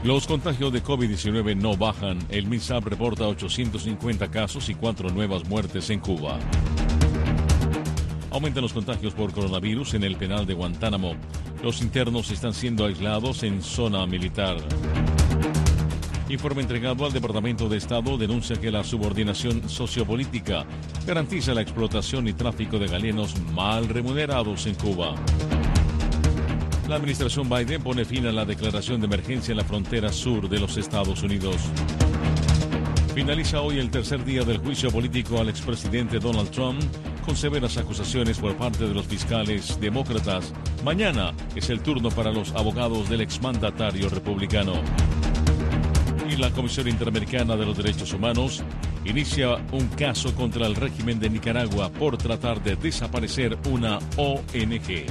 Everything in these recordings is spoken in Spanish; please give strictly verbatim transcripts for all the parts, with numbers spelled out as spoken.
Los contagios de COVID diecinueve no bajan. El MINSAP reporta ochocientos cincuenta casos y cuatro nuevas muertes en Cuba. Aumentan los contagios por coronavirus en el penal de Guantánamo. Los internos están siendo aislados en zona militar. Informe entregado al Departamento de Estado denuncia que la subordinación sociopolítica garantiza la explotación y tráfico de galenos mal remunerados en Cuba. La administración Biden pone fin a la declaración de emergencia en la frontera sur de los Estados Unidos. Finaliza hoy el tercer día del juicio político al expresidente Donald Trump, con severas acusaciones por parte de los fiscales demócratas. Mañana es el turno para los abogados del exmandatario republicano. Y la Comisión Interamericana de los Derechos Humanos inicia un caso contra el régimen de Nicaragua por tratar de desaparecer una O N G.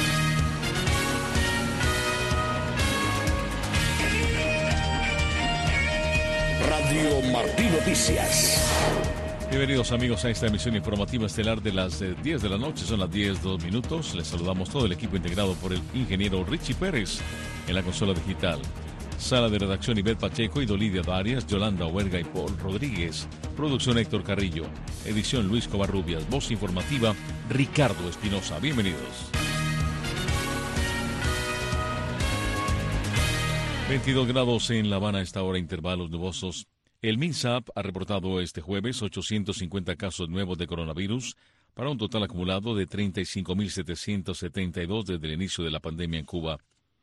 Radio Martí Noticias. Bienvenidos amigos a esta emisión informativa estelar de las diez de la noche, son las diez, dos minutos. Les saludamos todo el equipo integrado por el ingeniero Richie Pérez en la consola digital. Sala de redacción Ivette Pacheco y Dolidia Darias, Yolanda Huerga y Paul Rodríguez. Producción Héctor Carrillo. Edición Luis Covarrubias. Voz informativa Ricardo Espinosa. Bienvenidos. veintidós grados en La Habana a esta hora, intervalos nubosos. El MINSAP ha reportado este jueves ochocientos cincuenta casos nuevos de coronavirus para un total acumulado de treinta y cinco mil setecientos setenta y dos desde el inicio de la pandemia en Cuba.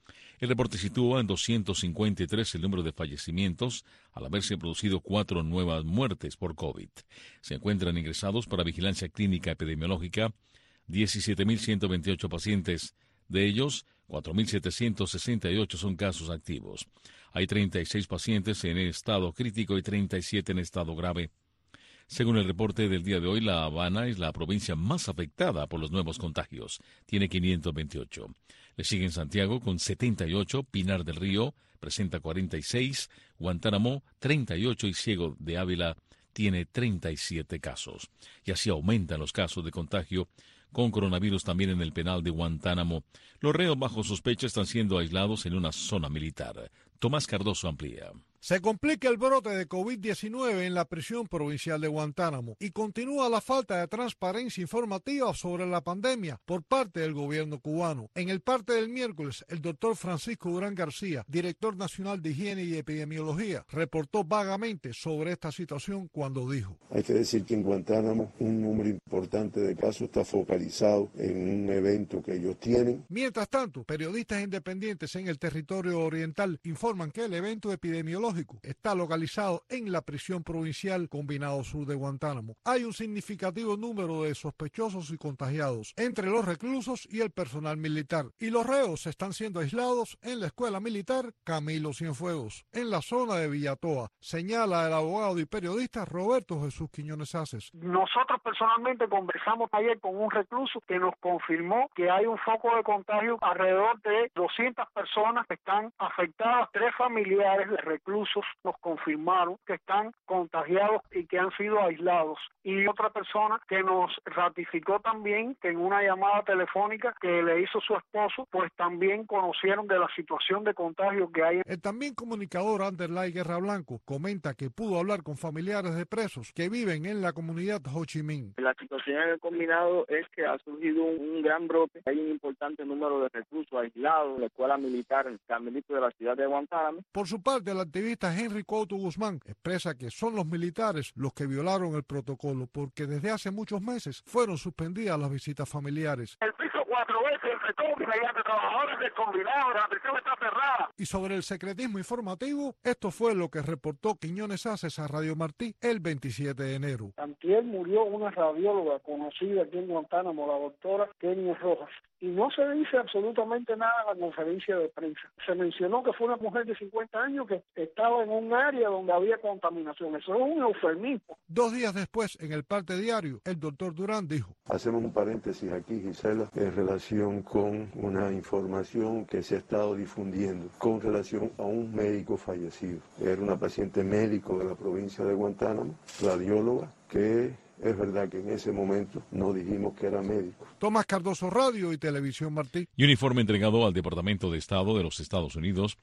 El reporte sitúa en doscientos cincuenta y tres el número de fallecimientos, al haberse producido cuatro nuevas muertes por COVID. Se encuentran ingresados para vigilancia clínica epidemiológica diecisiete mil ciento veintiocho pacientes. De ellos, cuatro mil setecientos sesenta y ocho son casos activos. Hay treinta y seis pacientes en estado crítico y treinta y siete en estado grave. Según el reporte del día de hoy, La Habana es la provincia más afectada por los nuevos contagios. Tiene quinientos veintiocho. Le siguen Santiago con setenta y ocho, Pinar del Río presenta cuarenta y seis, Guantánamo treinta y ocho y Ciego de Ávila tiene treinta y siete casos. Y así aumentan los casos de contagio con coronavirus también en el penal de Guantánamo. Los reos bajo sospecha están siendo aislados en una zona militar. Tomás Cardoso amplía. Se complica el brote de COVID diecinueve en la prisión provincial de Guantánamo y continúa la falta de transparencia informativa sobre la pandemia por parte del gobierno cubano. En el parte del miércoles, el doctor Francisco Durán García, director nacional de Higiene y Epidemiología, reportó vagamente sobre esta situación cuando dijo: Hay que decir que en Guantánamo un número importante de casos está focalizado en un evento que ellos tienen. Mientras tanto, periodistas independientes en el territorio oriental informan que el evento epidemiológico está localizado en la prisión provincial Combinado Sur de Guantánamo. Hay un significativo número de sospechosos y contagiados entre los reclusos y el personal militar, y los reos están siendo aislados en la escuela militar Camilo Cienfuegos, en la zona de Villatoa, señala el abogado y periodista Roberto Jesús Quiñones Aces. Nosotros personalmente conversamos ayer con un recluso que nos confirmó que hay un foco de contagio, alrededor de doscientas personas que están afectadas, tres familiares de reclusos nos confirmaron que están contagiados y que han sido aislados. Y otra persona que nos ratificó también que en una llamada telefónica que le hizo su esposo, pues también conocieron de la situación de contagio que hay. El también comunicador Anderlay Guerra Blanco comenta que pudo hablar con familiares de presos que viven en la comunidad Ho Chi Minh. La situación en el combinado es que ha surgido un, un gran brote. Hay un importante número de reclusos aislados en la escuela militar en Carmelito de la ciudad de Guantánamo. Por su parte, el activista Henry Couto Guzmán expresa que son los militares los que violaron el protocolo porque desde hace muchos meses fueron suspendidas las visitas familiares. El piso cuatro veces enfrentó mediante trabajadores del combinado, la prisión está cerrada. Y sobre el secretismo informativo, esto fue lo que reportó Quiñones Aces a Radio Martí el veintisiete de enero. Antier murió una radióloga conocida aquí en Guantánamo, la doctora Kenia Rojas, y no se dice absolutamente nada en la conferencia de prensa. Se mencionó que fue una mujer de cincuenta años que estaba en un área donde había contaminación. Eso es un eufemismo. Dos días después, en el parte diario, el doctor Durán dijo: Hacemos un paréntesis aquí, Gisela, en relación con una información que se ha estado difundiendo con relación a un médico fallecido. Era una paciente médico de la provincia de Guantánamo, radióloga, que es verdad que en ese momento no dijimos que era médico. Tomás Cardoso, Radio y Televisión Martí. Y un informe entregado al Departamento de Estado de los Estados Unidos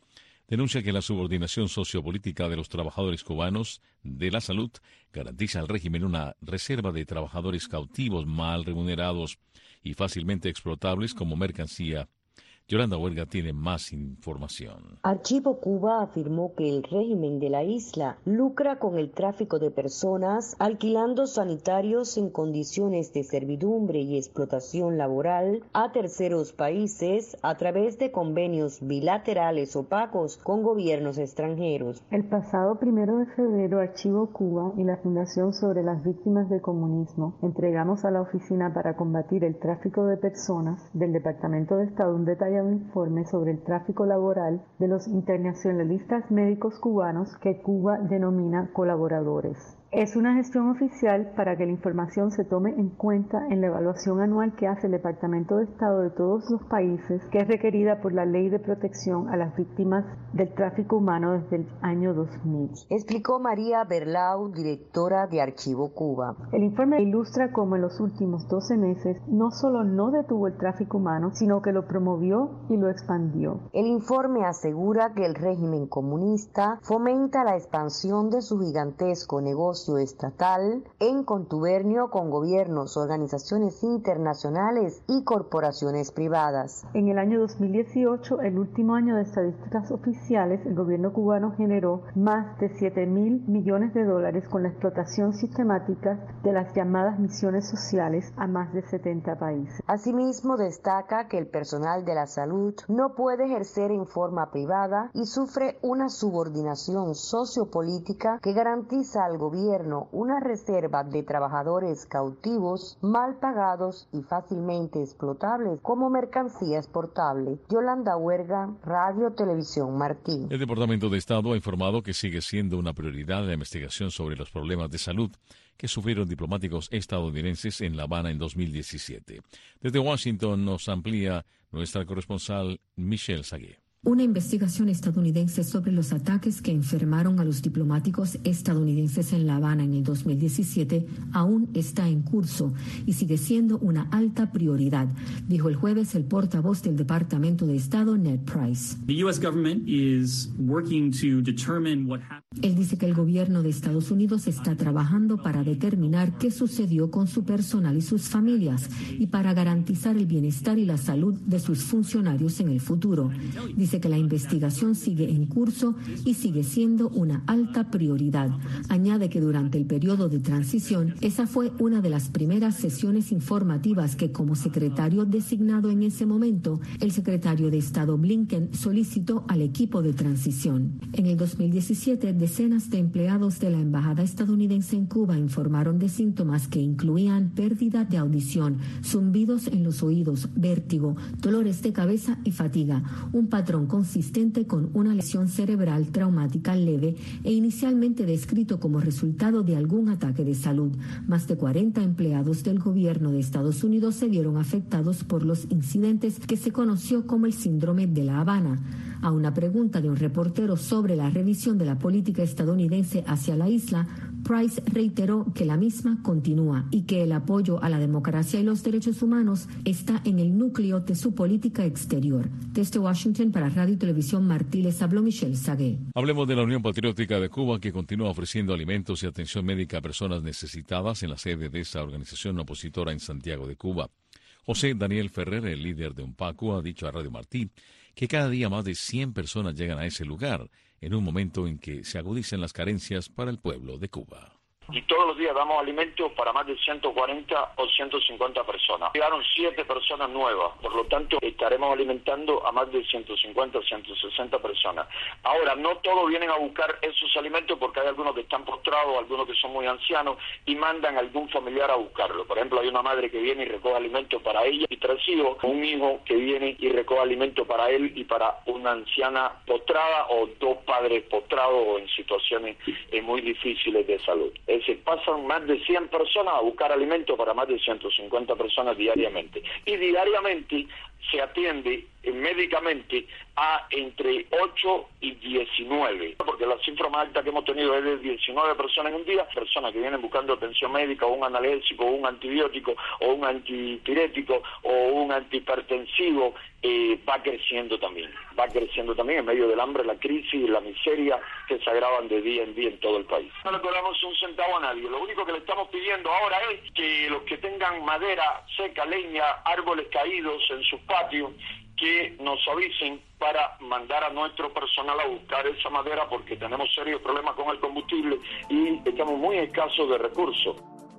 denuncia que la subordinación sociopolítica de los trabajadores cubanos de la salud garantiza al régimen una reserva de trabajadores cautivos mal remunerados y fácilmente explotables como mercancía. Yolanda Huerga tiene más información. Archivo Cuba afirmó que el régimen de la isla lucra con el tráfico de personas, alquilando sanitarios en condiciones de servidumbre y explotación laboral a terceros países a través de convenios bilaterales opacos con gobiernos extranjeros. El pasado primero de febrero, Archivo Cuba y la Fundación sobre las Víctimas del Comunismo entregamos a la Oficina para Combatir el Tráfico de Personas del Departamento de Estado un detalle un informe sobre el tráfico laboral de los internacionalistas médicos cubanos que Cuba denomina colaboradores. Es una gestión oficial para que la información se tome en cuenta en la evaluación anual que hace el Departamento de Estado de todos los países, que es requerida por la Ley de Protección a las Víctimas del Tráfico Humano desde el año dos mil. Explicó María Berlau, directora de Archivo Cuba. El informe ilustra cómo en los últimos doce meses no solo no detuvo el tráfico humano, sino que lo promovió y lo expandió. El informe asegura que el régimen comunista fomenta la expansión de su gigantesco negocio estatal en contubernio con gobiernos, organizaciones internacionales y corporaciones privadas. En el año dos mil dieciocho, el último año de estadísticas oficiales, el gobierno cubano generó más de siete mil millones de dólares con la explotación sistemática de las llamadas misiones sociales a más de setenta países. Asimismo, destaca que el personal de la salud no puede ejercer en forma privada y sufre una subordinación sociopolítica que garantiza al gobierno una reserva de trabajadores cautivos, mal pagados y fácilmente explotables como mercancía exportable. Yolanda Huerga, Radio Televisión Martín. El Departamento de Estado ha informado que sigue siendo una prioridad la investigación sobre los problemas de salud que sufrieron diplomáticos estadounidenses en La Habana en dos mil diecisiete. Desde Washington nos amplía nuestra corresponsal Michelle Sagué. Una investigación estadounidense sobre los ataques que enfermaron a los diplomáticos estadounidenses en La Habana en el dos mil diecisiete aún está en curso y sigue siendo una alta prioridad, dijo el jueves el portavoz del Departamento de Estado, Ned Price. The U S government is working to determine what happened. Él dice que el gobierno de Estados Unidos está trabajando para determinar qué sucedió con su personal y sus familias y para garantizar el bienestar y la salud de sus funcionarios en el futuro. Dice que la investigación sigue en curso y sigue siendo una alta prioridad. Añade que durante el periodo de transición, esa fue una de las primeras sesiones informativas que, como secretario designado en ese momento, el secretario de Estado Blinken solicitó al equipo de transición. En el dos mil diecisiete, decenas de empleados de la embajada estadounidense en Cuba informaron de síntomas que incluían pérdida de audición, zumbidos en los oídos, vértigo, dolores de cabeza y fatiga, un patrón consistente con una lesión cerebral traumática leve e inicialmente descrito como resultado de algún ataque de salud. Más de cuarenta empleados del gobierno de Estados Unidos se vieron afectados por los incidentes que se conoció como el síndrome de La Habana. A una pregunta de un reportero sobre la revisión de la política estadounidense hacia la isla, Price reiteró que la misma continúa y que el apoyo a la democracia y los derechos humanos está en el núcleo de su política exterior. Desde Washington para Radio y Televisión Martí les habló Michelle Sagué. Hablemos de la Unión Patriótica de Cuba, que continúa ofreciendo alimentos y atención médica a personas necesitadas en la sede de esa organización opositora en Santiago de Cuba. José Daniel Ferrer, el líder de UNPACU, ha dicho a Radio Martí que cada día más de cien personas llegan a ese lugar, en un momento en que se agudizan las carencias para el pueblo de Cuba. Y todos los días damos alimentos para más de ciento cuarenta o ciento cincuenta personas. Llegaron siete personas nuevas, por lo tanto estaremos alimentando a más de ciento cincuenta o ciento sesenta personas. Ahora, no todos vienen a buscar esos alimentos porque hay algunos que están postrados, algunos que son muy ancianos y mandan a algún familiar a buscarlo. Por ejemplo, hay una madre que viene y recoge alimentos para ella y tres hijos, un hijo que viene y recoge alimentos para él y para una anciana postrada o dos padres postrados o en situaciones eh, muy difíciles de salud. Se pasan más de cien personas a buscar alimentos para más de ciento cincuenta personas diariamente. Y diariamente se atiende eh, médicamente a entre ocho y diecinueve, porque la cifra más alta que hemos tenido es de diecinueve personas en un día, personas que vienen buscando atención médica, o un analgésico, o un antibiótico, o un antipirético, o un antihipertensivo, eh, va creciendo también, va creciendo también en medio del hambre, la crisis y la miseria que se agravan de día en día en todo el país. No le cobramos un centavo a nadie, lo único que le estamos pidiendo ahora es que los que tengan madera seca, leña, árboles caídos en sus patios, que nos avisen para mandar a nuestro personal a buscar esa madera, porque tenemos serios problemas con el combustible y estamos muy escasos de recursos.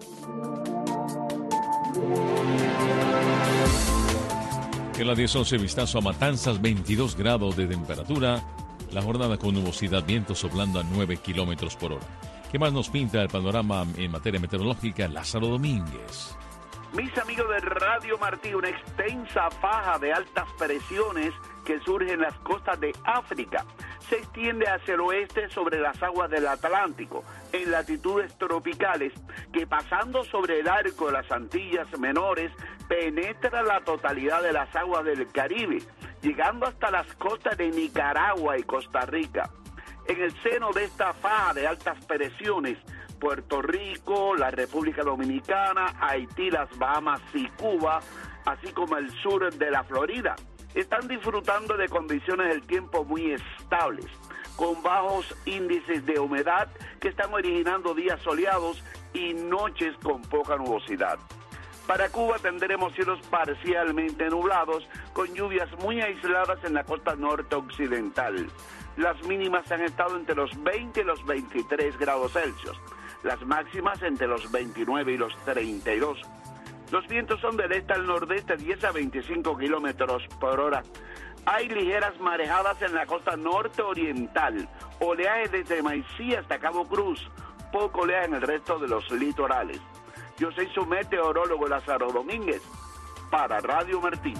En la diez once, vistazo a Matanzas, veintidós grados de temperatura. La jornada con nubosidad, viento soplando a nueve kilómetros por hora. ¿Qué más nos pinta el panorama en materia meteorológica? Lázaro Domínguez. Mis amigos de Radio Martí, una extensa faja de altas presiones que surge en las costas de África se extiende hacia el oeste sobre las aguas del Atlántico, en latitudes tropicales, que pasando sobre el arco de las Antillas Menores, penetra la totalidad de las aguas del Caribe, llegando hasta las costas de Nicaragua y Costa Rica. En el seno de esta faja de altas presiones, Puerto Rico, la República Dominicana, Haití, las Bahamas y Cuba, así como el sur de la Florida, están disfrutando de condiciones del tiempo muy estables, con bajos índices de humedad que están originando días soleados y noches con poca nubosidad. Para Cuba tendremos cielos parcialmente nublados, con lluvias muy aisladas en la costa norte occidental. Las mínimas han estado entre los veinte y los veintitrés grados Celsius, las máximas entre los veintinueve y los treinta y dos. Los vientos son del este al nordeste, diez a veinticinco kilómetros por hora. Hay ligeras marejadas en la costa norte oriental, oleaje desde Maicí hasta Cabo Cruz, poco oleaje en el resto de los litorales. Yo soy su meteorólogo Lázaro Domínguez, para Radio Martín.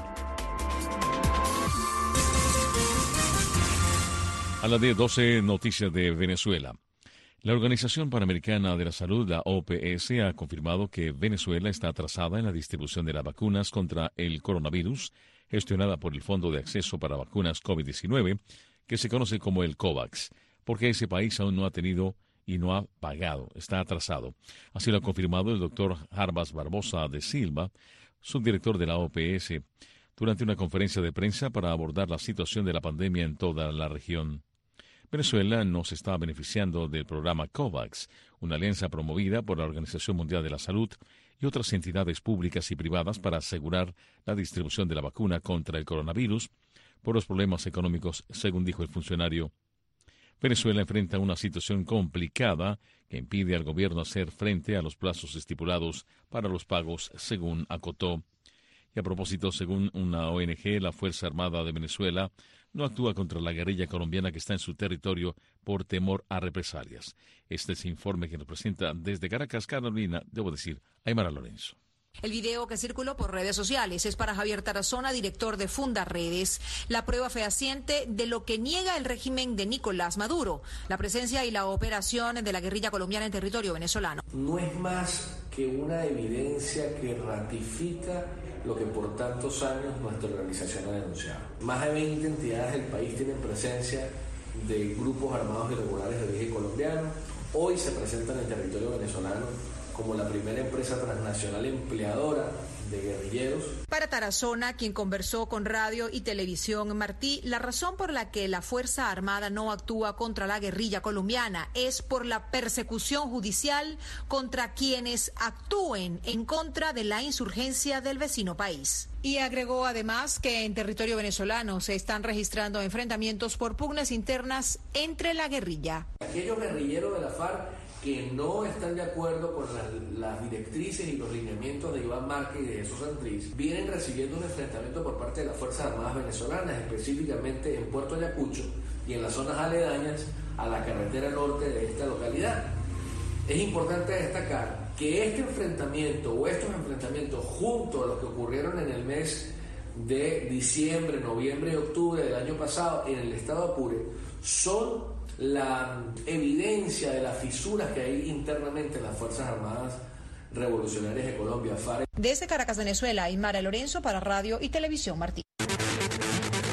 A las diez doce, noticias de Venezuela. La Organización Panamericana de la Salud, la O P S, ha confirmado que Venezuela está atrasada en la distribución de las vacunas contra el coronavirus, gestionada por el Fondo de Acceso para Vacunas COVID diecinueve, que se conoce como el COVAX, porque ese país aún no ha tenido y no ha pagado, está atrasado. Así lo ha confirmado el doctor Jarbas Barbosa de Silva, subdirector de la O P S, durante una conferencia de prensa para abordar la situación de la pandemia en toda la región. Venezuela no se está beneficiando del programa COVAX, una alianza promovida por la Organización Mundial de la Salud y otras entidades públicas y privadas para asegurar la distribución de la vacuna contra el coronavirus por los problemas económicos, según dijo el funcionario. Venezuela enfrenta una situación complicada que impide al gobierno hacer frente a los plazos estipulados para los pagos, según acotó. Y a propósito, según una O N G, la Fuerza Armada de Venezuela no actúa contra la guerrilla colombiana que está en su territorio por temor a represalias. Este es el informe que nos presenta desde Caracas, Carolina, debo decir, Aymara Lorenzo. El video que circuló por redes sociales es para Javier Tarazona, director de Fundaredes, la prueba fehaciente de lo que niega el régimen de Nicolás Maduro, la presencia y la operación de la guerrilla colombiana en territorio venezolano. No es más que una evidencia que ratifica lo que por tantos años nuestra organización ha denunciado. Más de veinte entidades del país tienen presencia de grupos armados irregulares de origen colombiano. Hoy se presentan en territorio venezolano como la primera empresa transnacional empleadora de guerrilleros. Para Tarazona, quien conversó con Radio y Televisión Martí, la razón por la que la Fuerza Armada no actúa contra la guerrilla colombiana es por la persecución judicial contra quienes actúen en contra de la insurgencia del vecino país. Y agregó además que en territorio venezolano se están registrando enfrentamientos por pugnas internas entre la guerrilla. Aquellos guerrilleros de la FARC que no están de acuerdo con las, las directrices y los lineamientos de Iván Márquez y de Jesús Santrich, vienen recibiendo un enfrentamiento por parte de las Fuerzas Armadas venezolanas, específicamente en Puerto Ayacucho y en las zonas aledañas a la carretera norte de esta localidad. Es importante destacar que este enfrentamiento o estos enfrentamientos, junto a los que ocurrieron en el mes de diciembre, noviembre y octubre del año pasado en el estado Apure, son la evidencia de las fisuras que hay internamente en las Fuerzas Armadas Revolucionarias de Colombia, FARC. Desde Caracas, Venezuela, Aymara Lorenzo para Radio y Televisión Martí.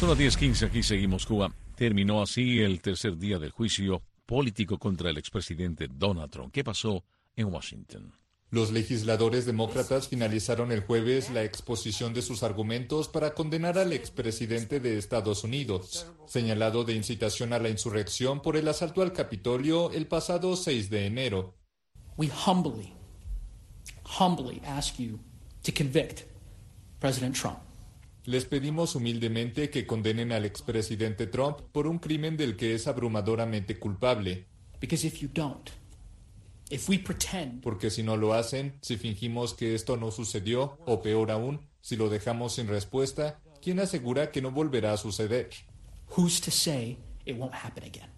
Son las diez quince, aquí seguimos. Cuba. Terminó así el tercer día del juicio político contra el expresidente Donald Trump. ¿Qué pasó en Washington? Los legisladores demócratas finalizaron el jueves la exposición de sus argumentos para condenar al expresidente de Estados Unidos, señalado de incitación a la insurrección por el asalto al Capitolio el pasado seis de enero. We humbly, humbly ask you to convict President Trump. Les pedimos humildemente que condenen al expresidente Trump por un crimen del que es abrumadoramente culpable. Because if you don't, if we pretend, porque si no lo hacen, si fingimos que esto no sucedió, o peor aún, si lo dejamos sin respuesta, ¿quién asegura que no volverá a suceder? Who's to say it won't happen again?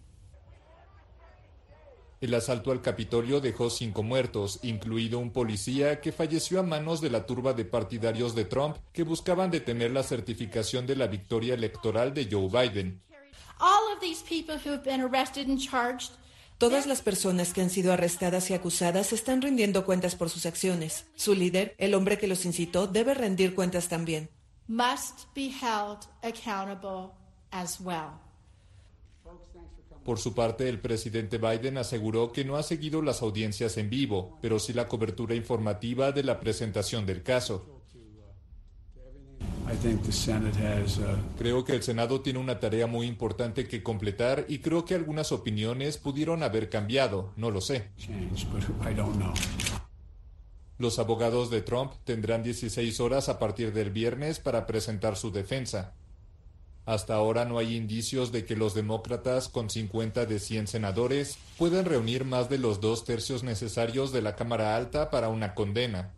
El asalto al Capitolio dejó cinco muertos, incluido un policía que falleció a manos de la turba de partidarios de Trump que buscaban detener la certificación de la victoria electoral de Joe Biden. All of these people who have been arrested and charged, todas las personas que han sido arrestadas y acusadas están rindiendo cuentas por sus acciones. Su líder, el hombre que los incitó, debe rendir cuentas también. Must be held accountable as well. Por su parte, el presidente Biden aseguró que no ha seguido las audiencias en vivo, pero sí la cobertura informativa de la presentación del caso. Creo que el Senado tiene una tarea muy importante que completar y creo que algunas opiniones pudieron haber cambiado, no lo sé. Los abogados de Trump tendrán dieciséis horas a partir del viernes para presentar su defensa. Hasta ahora no hay indicios de que los demócratas, con cincuenta de cien senadores, puedan reunir más de los dos tercios necesarios de la Cámara Alta para una condena.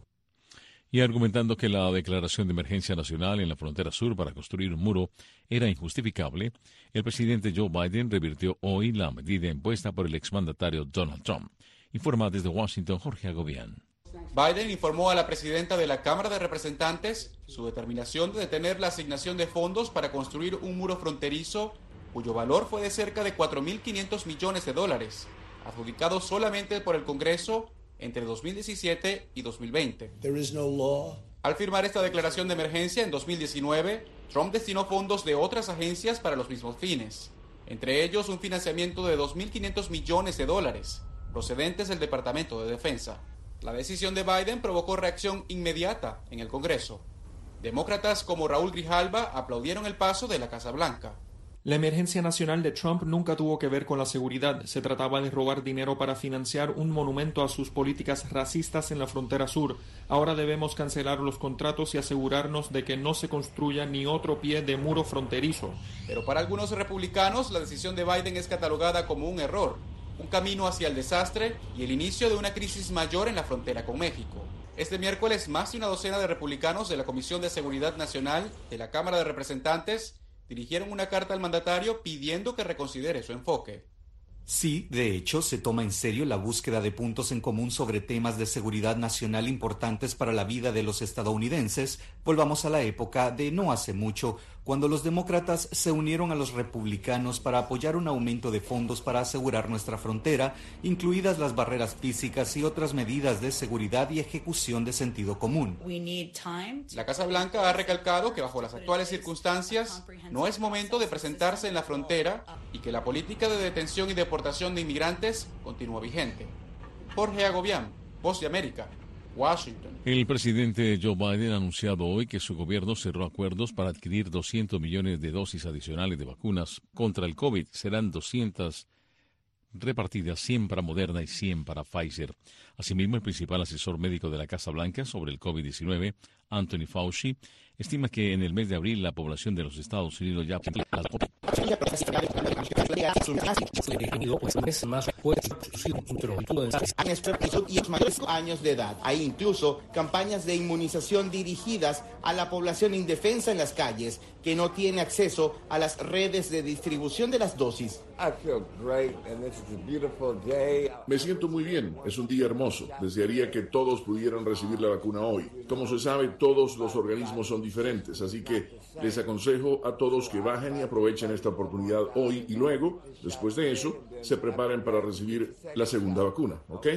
Y argumentando que la declaración de emergencia nacional en la frontera sur para construir un muro era injustificable, el presidente Joe Biden revirtió hoy la medida impuesta por el exmandatario Donald Trump. Informa desde Washington Jorge Agobián. Biden informó a la presidenta de la Cámara de Representantes su determinación de detener la asignación de fondos para construir un muro fronterizo cuyo valor fue de cerca de cuatro mil quinientos millones de dólares, adjudicados solamente por el Congreso entre dos mil diecisiete y dos mil veinte. There is no law. Al firmar esta declaración de emergencia en dos mil diecinueve, Trump destinó fondos de otras agencias para los mismos fines, entre ellos un financiamiento de dos mil quinientos millones de dólares, procedentes del Departamento de Defensa. La decisión de Biden provocó reacción inmediata en el Congreso. Demócratas como Raúl Grijalva aplaudieron el paso de la Casa Blanca. La emergencia nacional de Trump nunca tuvo que ver con la seguridad. Se trataba de robar dinero para financiar un monumento a sus políticas racistas en la frontera sur. Ahora debemos cancelar los contratos y asegurarnos de que no se construya ni otro pie de muro fronterizo. Pero para algunos republicanos, la decisión de Biden es catalogada como un error, un camino hacia el desastre y el inicio de una crisis mayor en la frontera con México. Este miércoles, más de una docena de republicanos de la Comisión de Seguridad Nacional de la Cámara de Representantes dirigieron una carta al mandatario pidiendo que reconsidere su enfoque. Sí, de hecho, se toma en serio la búsqueda de puntos en común sobre temas de seguridad nacional importantes para la vida de los estadounidenses. Volvamos a la época de no hace mucho, cuando los demócratas se unieron a los republicanos para apoyar un aumento de fondos para asegurar nuestra frontera, incluidas las barreras físicas y otras medidas de seguridad y ejecución de sentido común. La Casa Blanca ha recalcado que bajo las actuales circunstancias no es momento de presentarse en la frontera y que la política de detención y deportación de inmigrantes continúa vigente. Jorge Agobián, Voz de América, Washington. El presidente Joe Biden ha anunciado hoy que su gobierno cerró acuerdos para adquirir doscientos millones de dosis adicionales de vacunas contra el COVID. Serán doscientas repartidas, cien para Moderna y cien para Pfizer. Asimismo, el principal asesor médico de la Casa Blanca sobre el COVID diecinueve, Anthony Fauci, estima que en el mes de abril la población de los Estados Unidos ya... y los mayores años de edad. Hay incluso campañas de inmunización dirigidas a la población indefensa en las calles que no tiene acceso a las redes de distribución de las dosis. Me siento muy bien, es un día hermoso. Desearía que todos pudieran recibir la vacuna hoy. Como se sabe, todos los organismos son diferentes, así que les aconsejo a todos que bajen y aprovechen esta oportunidad hoy y luego, después de eso, se preparen para recibir la segunda vacuna, ¿ok?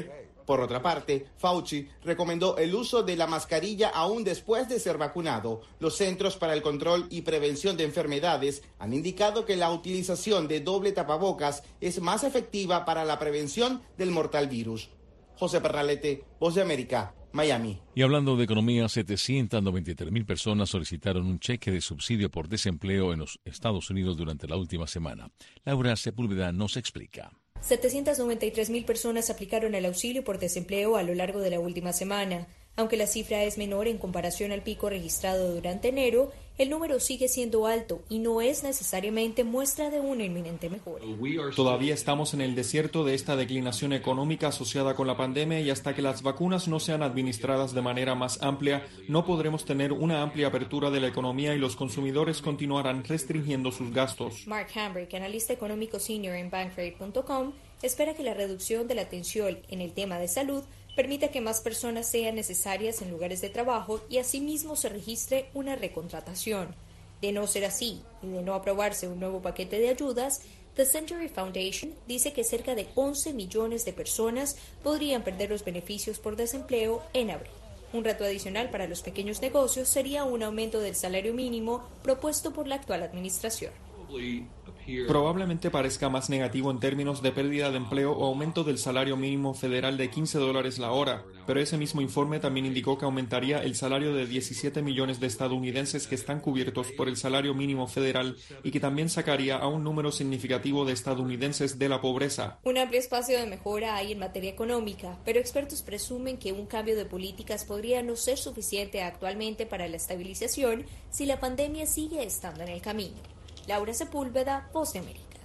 Por otra parte, Fauci recomendó el uso de la mascarilla aún después de ser vacunado. Los Centros para el Control y Prevención de Enfermedades han indicado que la utilización de doble tapabocas es más efectiva para la prevención del mortal virus. José Perralete, Voz de América, Miami. Y hablando de economía, setecientas noventa y tres mil personas solicitaron un cheque de subsidio por desempleo en los Estados Unidos durante la última semana. Laura Sepúlveda nos explica. setecientas noventa y tres mil personas aplicaron el auxilio por desempleo a lo largo de la última semana. Aunque la cifra es menor en comparación al pico registrado durante enero, el número sigue siendo alto y no es necesariamente muestra de una inminente mejora. Todavía estamos en el desierto de esta declinación económica asociada con la pandemia y hasta que las vacunas no sean administradas de manera más amplia, no podremos tener una amplia apertura de la economía y los consumidores continuarán restringiendo sus gastos. Mark Hambrick, analista económico senior en bankrate punto com, espera que la reducción de la tensión en el tema de salud permita que más personas sean necesarias en lugares de trabajo y asimismo se registre una recontratación. De no ser así y de no aprobarse un nuevo paquete de ayudas, The Century Foundation dice que cerca de once millones de personas podrían perder los beneficios por desempleo en abril. Un reto adicional para los pequeños negocios sería un aumento del salario mínimo propuesto por la actual administración. Probablemente parezca más negativo en términos de pérdida de empleo o aumento del salario mínimo federal de quince dólares la hora, pero ese mismo informe también indicó que aumentaría el salario de diecisiete millones de estadounidenses que están cubiertos por el salario mínimo federal y que también sacaría a un número significativo de estadounidenses de la pobreza. Un amplio espacio de mejora hay en materia económica, pero expertos presumen que un cambio de políticas podría no ser suficiente actualmente para la estabilización si la pandemia sigue estando en el camino. Laura Sepúlveda, Voz de América.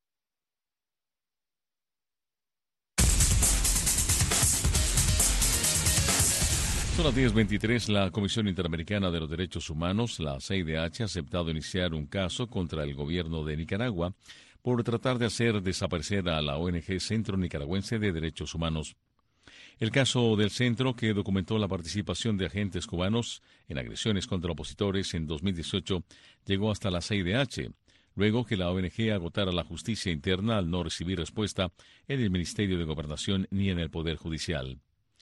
Son las diez veintitrés. La Comisión Interamericana de los Derechos Humanos, la C I D H, ha aceptado iniciar un caso contra el gobierno de Nicaragua por tratar de hacer desaparecer a la O N G Centro Nicaragüense de Derechos Humanos. El caso del centro, que documentó la participación de agentes cubanos en agresiones contra opositores en dos mil dieciocho, llegó hasta la C I D H, luego que la O N G agotara la justicia interna al no recibir respuesta en el Ministerio de Gobernación ni en el Poder Judicial.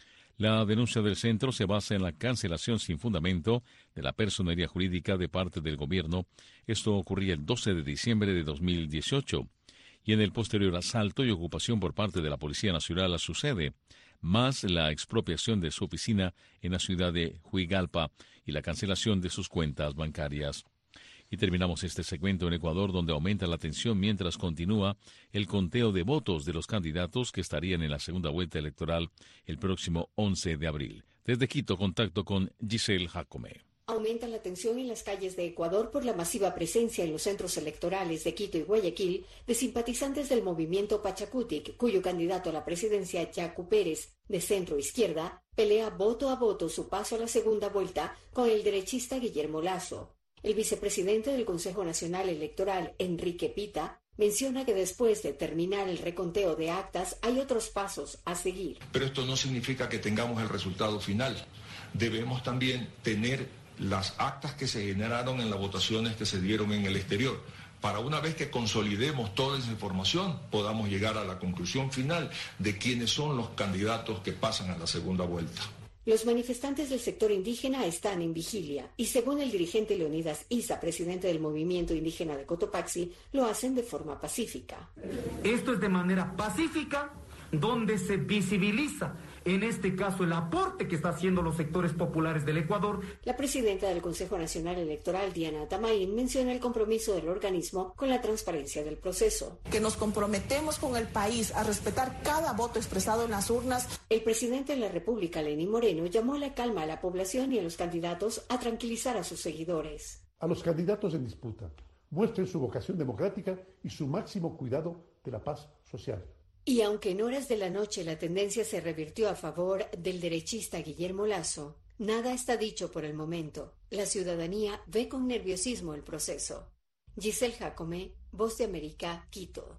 La denuncia del centro se basa en la cancelación sin fundamento de la personería jurídica de parte del gobierno. Esto ocurría el doce de diciembre de dos mil dieciocho, y en el posterior asalto y ocupación por parte de la Policía Nacional a su sede, más la expropiación de su oficina en la ciudad de Huigalpa y la cancelación de sus cuentas bancarias. Y terminamos este segmento en Ecuador, donde aumenta la tensión mientras continúa el conteo de votos de los candidatos que estarían en la segunda vuelta electoral el próximo once de abril. Desde Quito, contacto con Giselle Jacome. Aumenta la tensión en las calles de Ecuador por la masiva presencia en los centros electorales de Quito y Guayaquil de simpatizantes del movimiento Pachacutic, cuyo candidato a la presidencia, Yacu Pérez, de centro izquierda, pelea voto a voto su paso a la segunda vuelta con el derechista Guillermo Lasso. El vicepresidente del Consejo Nacional Electoral, Enrique Pita, menciona que después de terminar el reconteo de actas hay otros pasos a seguir. Pero esto no significa que tengamos el resultado final. Debemos también tener las actas que se generaron en las votaciones que se dieron en el exterior, para una vez que consolidemos toda esa información, podamos llegar a la conclusión final de quiénes son los candidatos que pasan a la segunda vuelta. Los manifestantes del sector indígena están en vigilia y, según el dirigente Leonidas Issa, presidente del movimiento indígena de Cotopaxi, lo hacen de forma pacífica. Esto es de manera pacífica, donde se visibiliza, en este caso, el aporte que están haciendo los sectores populares del Ecuador. La presidenta del Consejo Nacional Electoral, Diana Tamaín, menciona el compromiso del organismo con la transparencia del proceso. Que nos comprometemos con el país a respetar cada voto expresado en las urnas. El presidente de la República, Lenín Moreno, llamó a la calma a la población y a los candidatos a tranquilizar a sus seguidores. A los candidatos en disputa, muestren su vocación democrática y su máximo cuidado de la paz social. Y aunque en horas de la noche la tendencia se revirtió a favor del derechista Guillermo Lasso, nada está dicho por el momento. La ciudadanía ve con nerviosismo el proceso. Giselle Jacome, Voz de América, Quito.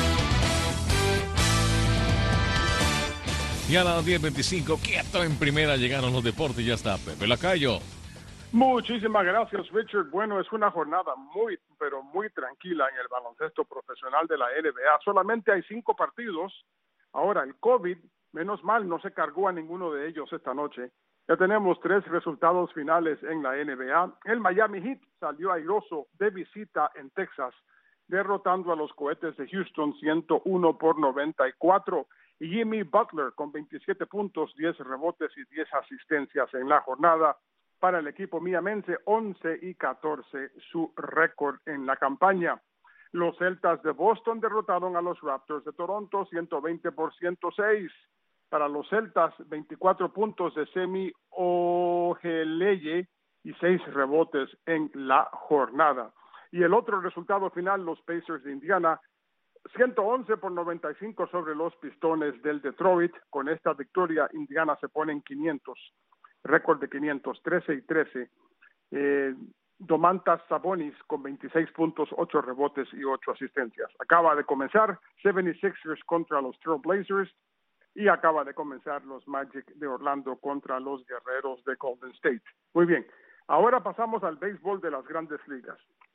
Y a las diez veinticinco, quieto en primera, llegaron los deportes y ya está Pepe Lacayo. Muchísimas gracias, Richard. Bueno, es una jornada muy, pero muy tranquila en el baloncesto profesional de la N B A. Solamente hay cinco partidos. Ahora, el COVID Menos mal, no se cargó a ninguno de ellos esta noche. Ya tenemos tres resultados finales en la N B A. El Miami Heat salió airoso de visita en Texas, derrotando a los Cohetes de Houston ciento uno por noventa y cuatro. Y Jimmy Butler con veintisiete puntos, diez rebotes y diez asistencias en la jornada. Para el equipo miamense, once y catorce su récord en la campaña. Los Celtas de Boston derrotaron a los Raptors de Toronto ciento veinte por ciento seis. Para los Celtas, veinticuatro puntos de Semi Ojeleye y seis rebotes en la jornada. Y el otro resultado final, los Pacers de Indiana, ciento once por noventa y cinco sobre los Pistones del Detroit. Con esta victoria, Indiana se pone en quinientos, récord de quinientos, trece y trece. Eh, Domantas Sabonis con veintiséis puntos, ocho rebotes y ocho asistencias. Acaba de comenzar setenta y seis ers contra los Trail Blazers y acaba de comenzar los Magic de Orlando contra los Guerreros de Golden State. Muy bien, ahora pasamos al béisbol de las Grandes Ligas.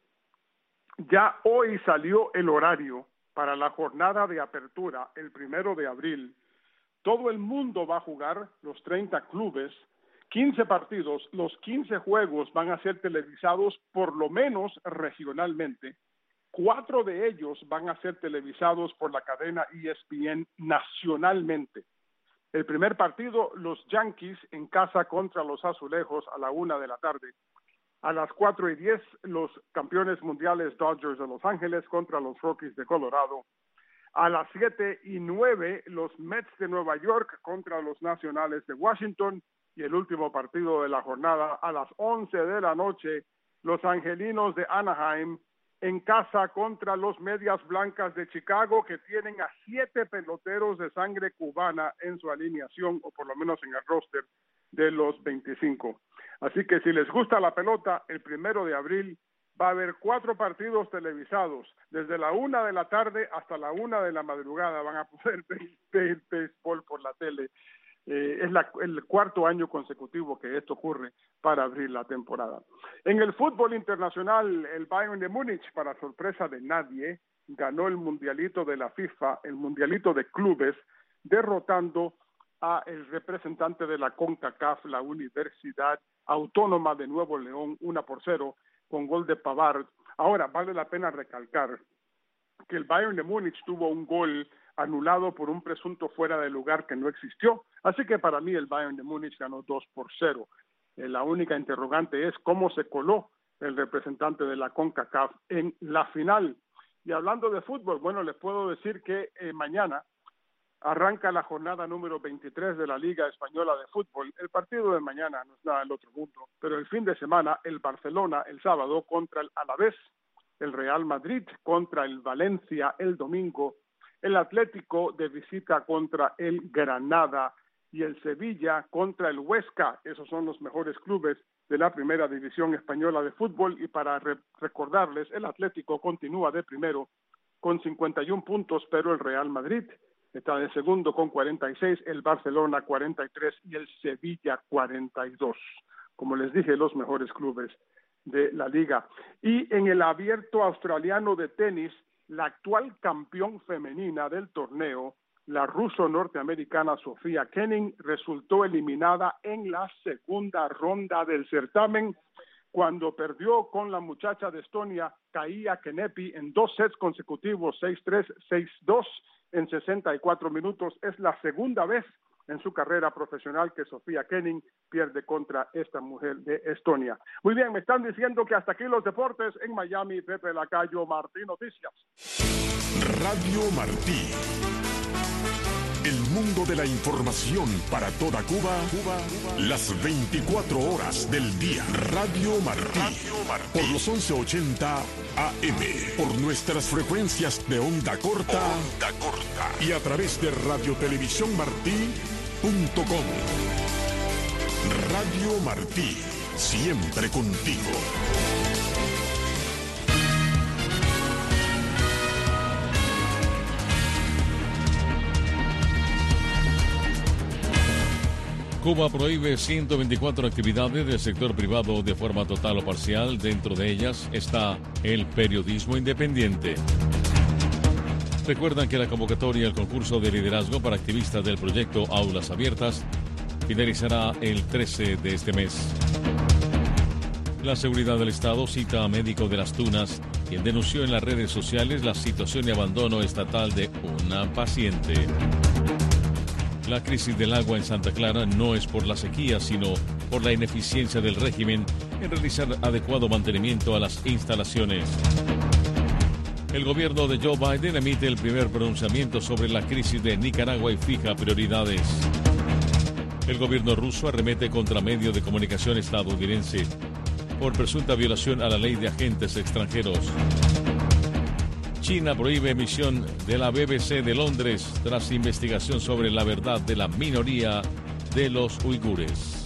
Ya hoy salió el horario para la jornada de apertura, el primero de abril. Todo el mundo va a jugar, los treinta clubes, quince partidos, los quince juegos van a ser televisados por lo menos regionalmente. Cuatro de ellos van a ser televisados por la cadena E S P N nacionalmente. El primer partido, los Yankees en casa contra los Azulejos a la una de la tarde. A las cuatro y diez, los campeones mundiales Dodgers de Los Ángeles contra los Rockies de Colorado. A las siete y nueve, los Mets de Nueva York contra los Nacionales de Washington. Y el último partido de la jornada, a las once de la noche, los Angelinos de Anaheim en casa contra los Medias Blancas de Chicago, que tienen a siete peloteros de sangre cubana en su alineación, o por lo menos en el roster de los veinticinco. Así que si les gusta la pelota, el primero de abril va a haber cuatro partidos televisados. Desde la una de la tarde hasta la una de la madrugada van a poder ver béisbol por la tele. Eh, es la, el cuarto año consecutivo que esto ocurre para abrir la temporada. En el fútbol internacional, el Bayern de Múnich, para sorpresa de nadie, ganó el mundialito de la FIFA, el mundialito de clubes, derrotando a el representante de la CONCACAF, la Universidad Autónoma de Nuevo León, una por cero, con gol de Pavard. Ahora, vale la pena recalcar que el Bayern de Múnich tuvo un gol anulado por un presunto fuera de lugar que no existió. Así que para mí el Bayern de Múnich ganó dos por cero. Eh, la única interrogante es cómo se coló el representante de la CONCACAF en la final. Y hablando de fútbol, bueno, les puedo decir que eh, mañana arranca la jornada número veintitrés de la Liga Española de Fútbol. El partido de mañana no es nada del otro mundo, pero el fin de semana el Barcelona el sábado contra el Alavés, el Real Madrid contra el Valencia el domingo, el Atlético de visita contra el Granada y el Sevilla contra el Huesca. Esos son los mejores clubes de la primera división española de fútbol. Y para re- recordarles, el Atlético continúa de primero con cincuenta y uno puntos, pero el Real Madrid está de segundo con cuarenta y seis, el Barcelona cuarenta y tres y el Sevilla cuarenta y dos. Como les dije, los mejores clubes de la liga. Y en el Abierto Australiano de tenis, la actual campeón femenina del torneo, la ruso-norteamericana Sofía Kenin, resultó eliminada en la segunda ronda del certamen cuando perdió con la muchacha de Estonia, Kaia Kenepi, en dos sets consecutivos, seis tres, seis dos, en sesenta y cuatro minutos. Es la segunda vez en su carrera profesional que Sofía Kenin pierde contra esta mujer de Estonia. Muy bien, me están diciendo que hasta aquí los deportes en Miami. Pepe Lacayo, Martí Noticias. Radio Martí. El mundo de la información para toda Cuba, Cuba, las veinticuatro horas del día. Radio Martí. Radio Martí. Por los once ochenta A M. Por nuestras frecuencias de onda corta. Onda corta. Y a través de radio televisión martí punto com. Radio Martí. Siempre contigo. Cuba prohíbe ciento veinticuatro actividades del sector privado de forma total o parcial. Dentro de ellas está el periodismo independiente. Recuerdan que la convocatoria al concurso de liderazgo para activistas del proyecto Aulas Abiertas finalizará el trece de este mes. La seguridad del Estado cita a médico de Las Tunas, quien denunció en las redes sociales la situación de abandono estatal de una paciente. La crisis del agua en Santa Clara no es por la sequía, sino por la ineficiencia del régimen en realizar adecuado mantenimiento a las instalaciones. El gobierno de Joe Biden emite el primer pronunciamiento sobre la crisis de Nicaragua y fija prioridades. El gobierno ruso arremete contra medio de comunicación estadounidense por presunta violación a la ley de agentes extranjeros. China prohíbe emisión de la B B C de Londres tras investigación sobre la verdad de la minoría de los uigures.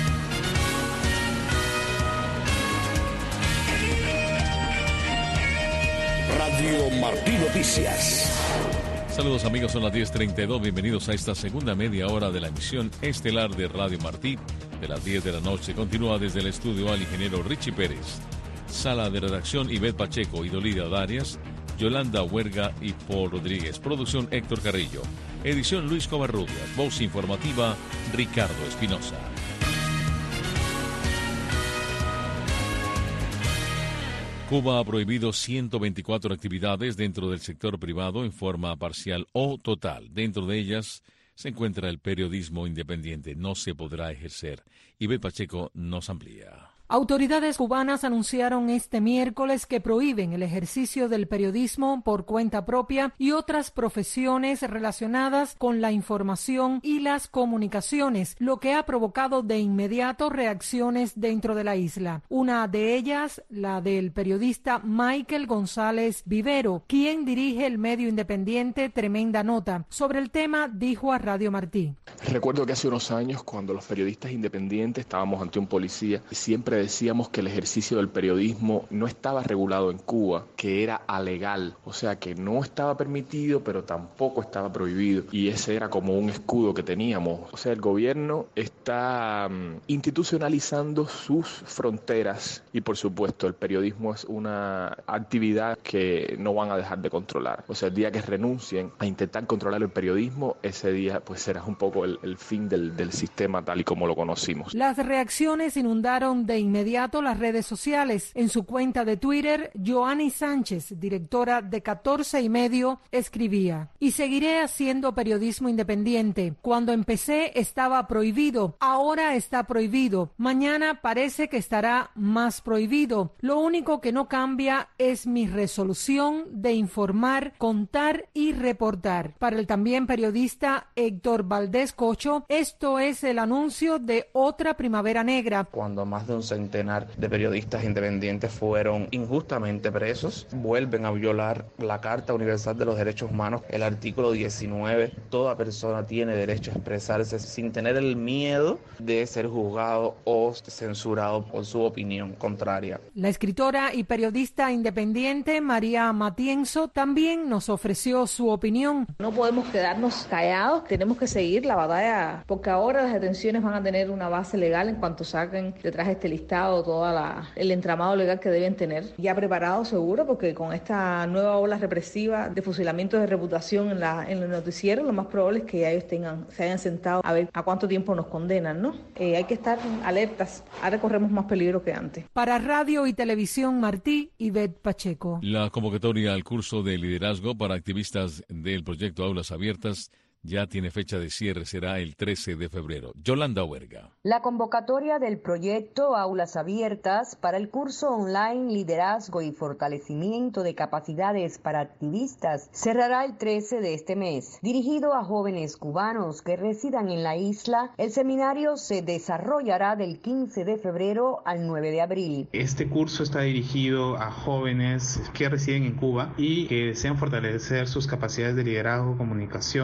Radio Martí Noticias. Saludos amigos, son las diez treinta y dos. Bienvenidos a esta segunda media hora de la emisión estelar de Radio Martí. De las diez de la noche continúa desde el estudio al ingeniero Richie Pérez. Sala de redacción Ivette Pacheco y Dolida Darias, Yolanda Huerga y Paul Rodríguez. Producción Héctor Carrillo. Edición Luis Covarrubias. Voz informativa Ricardo Espinosa. Cuba ha prohibido ciento veinticuatro actividades dentro del sector privado en forma parcial o total. Dentro de ellas se encuentra el periodismo independiente. No se podrá ejercer. Ivette Pacheco nos amplía. Autoridades cubanas anunciaron este miércoles que prohíben el ejercicio del periodismo por cuenta propia y otras profesiones relacionadas con la información y las comunicaciones, lo que ha provocado de inmediato reacciones dentro de la isla. Una de ellas, la del periodista Michael González Vivero, quien dirige el medio independiente Tremenda Nota. Sobre el tema, dijo a Radio Martí. Recuerdo que hace unos años, cuando los periodistas independientes estábamos ante un policía, siempre decíamos que el ejercicio del periodismo no estaba regulado en Cuba, que era alegal, o sea que no estaba permitido pero tampoco estaba prohibido, y ese era como un escudo que teníamos. O sea, el gobierno está um, institucionalizando sus fronteras y por supuesto el periodismo es una actividad que no van a dejar de controlar. O sea, el día que renuncien a intentar controlar el periodismo, ese día pues será un poco el, el fin del, del sistema tal y como lo conocimos. Las reacciones inundaron de inmediato las redes sociales. En su cuenta de Twitter, Joanny Sánchez, directora de catorce y medio, escribía: y seguiré haciendo periodismo independiente. Cuando empecé estaba prohibido, ahora está prohibido. Mañana parece que estará más prohibido. Lo único que no cambia es mi resolución de informar, contar y reportar. Para el también periodista Héctor Valdés Cocho, esto es el anuncio de otra primavera negra. Cuando más de un centenar de periodistas independientes fueron injustamente presos, vuelven a violar la Carta Universal de los Derechos Humanos, el artículo diecinueve. Toda persona tiene derecho a expresarse sin tener el miedo de ser juzgado o censurado por su opinión contraria. La escritora y periodista independiente María Matienzo también nos ofreció su opinión. No podemos quedarnos callados, tenemos que seguir la batalla, porque ahora las detenciones van a tener una base legal en cuanto saquen detrás de este listado todo el entramado legal que deben tener. Ya preparado seguro, porque con esta nueva ola represiva de fusilamientos de reputación en, la, en los noticieros, lo más probable es que ya ellos tengan, se hayan sentado a ver a cuánto tiempo nos condenan, ¿no? Eh, hay que estar alertas. Ahora corremos más peligro que antes. Para Radio y Televisión Martí, Ivette Pacheco. La convocatoria al curso de liderazgo para activistas del proyecto Aulas Abiertas ya tiene fecha de cierre, será el trece de febrero. Yolanda Huerga. La convocatoria del proyecto Aulas Abiertas para el curso online Liderazgo y Fortalecimiento de Capacidades para Activistas cerrará el trece de este mes. Dirigido a jóvenes cubanos que residan en la isla, el seminario se desarrollará del quince de febrero al nueve de abril. Este curso está dirigido a jóvenes que residen en Cuba y que desean fortalecer sus capacidades de liderazgo, comunicación, organización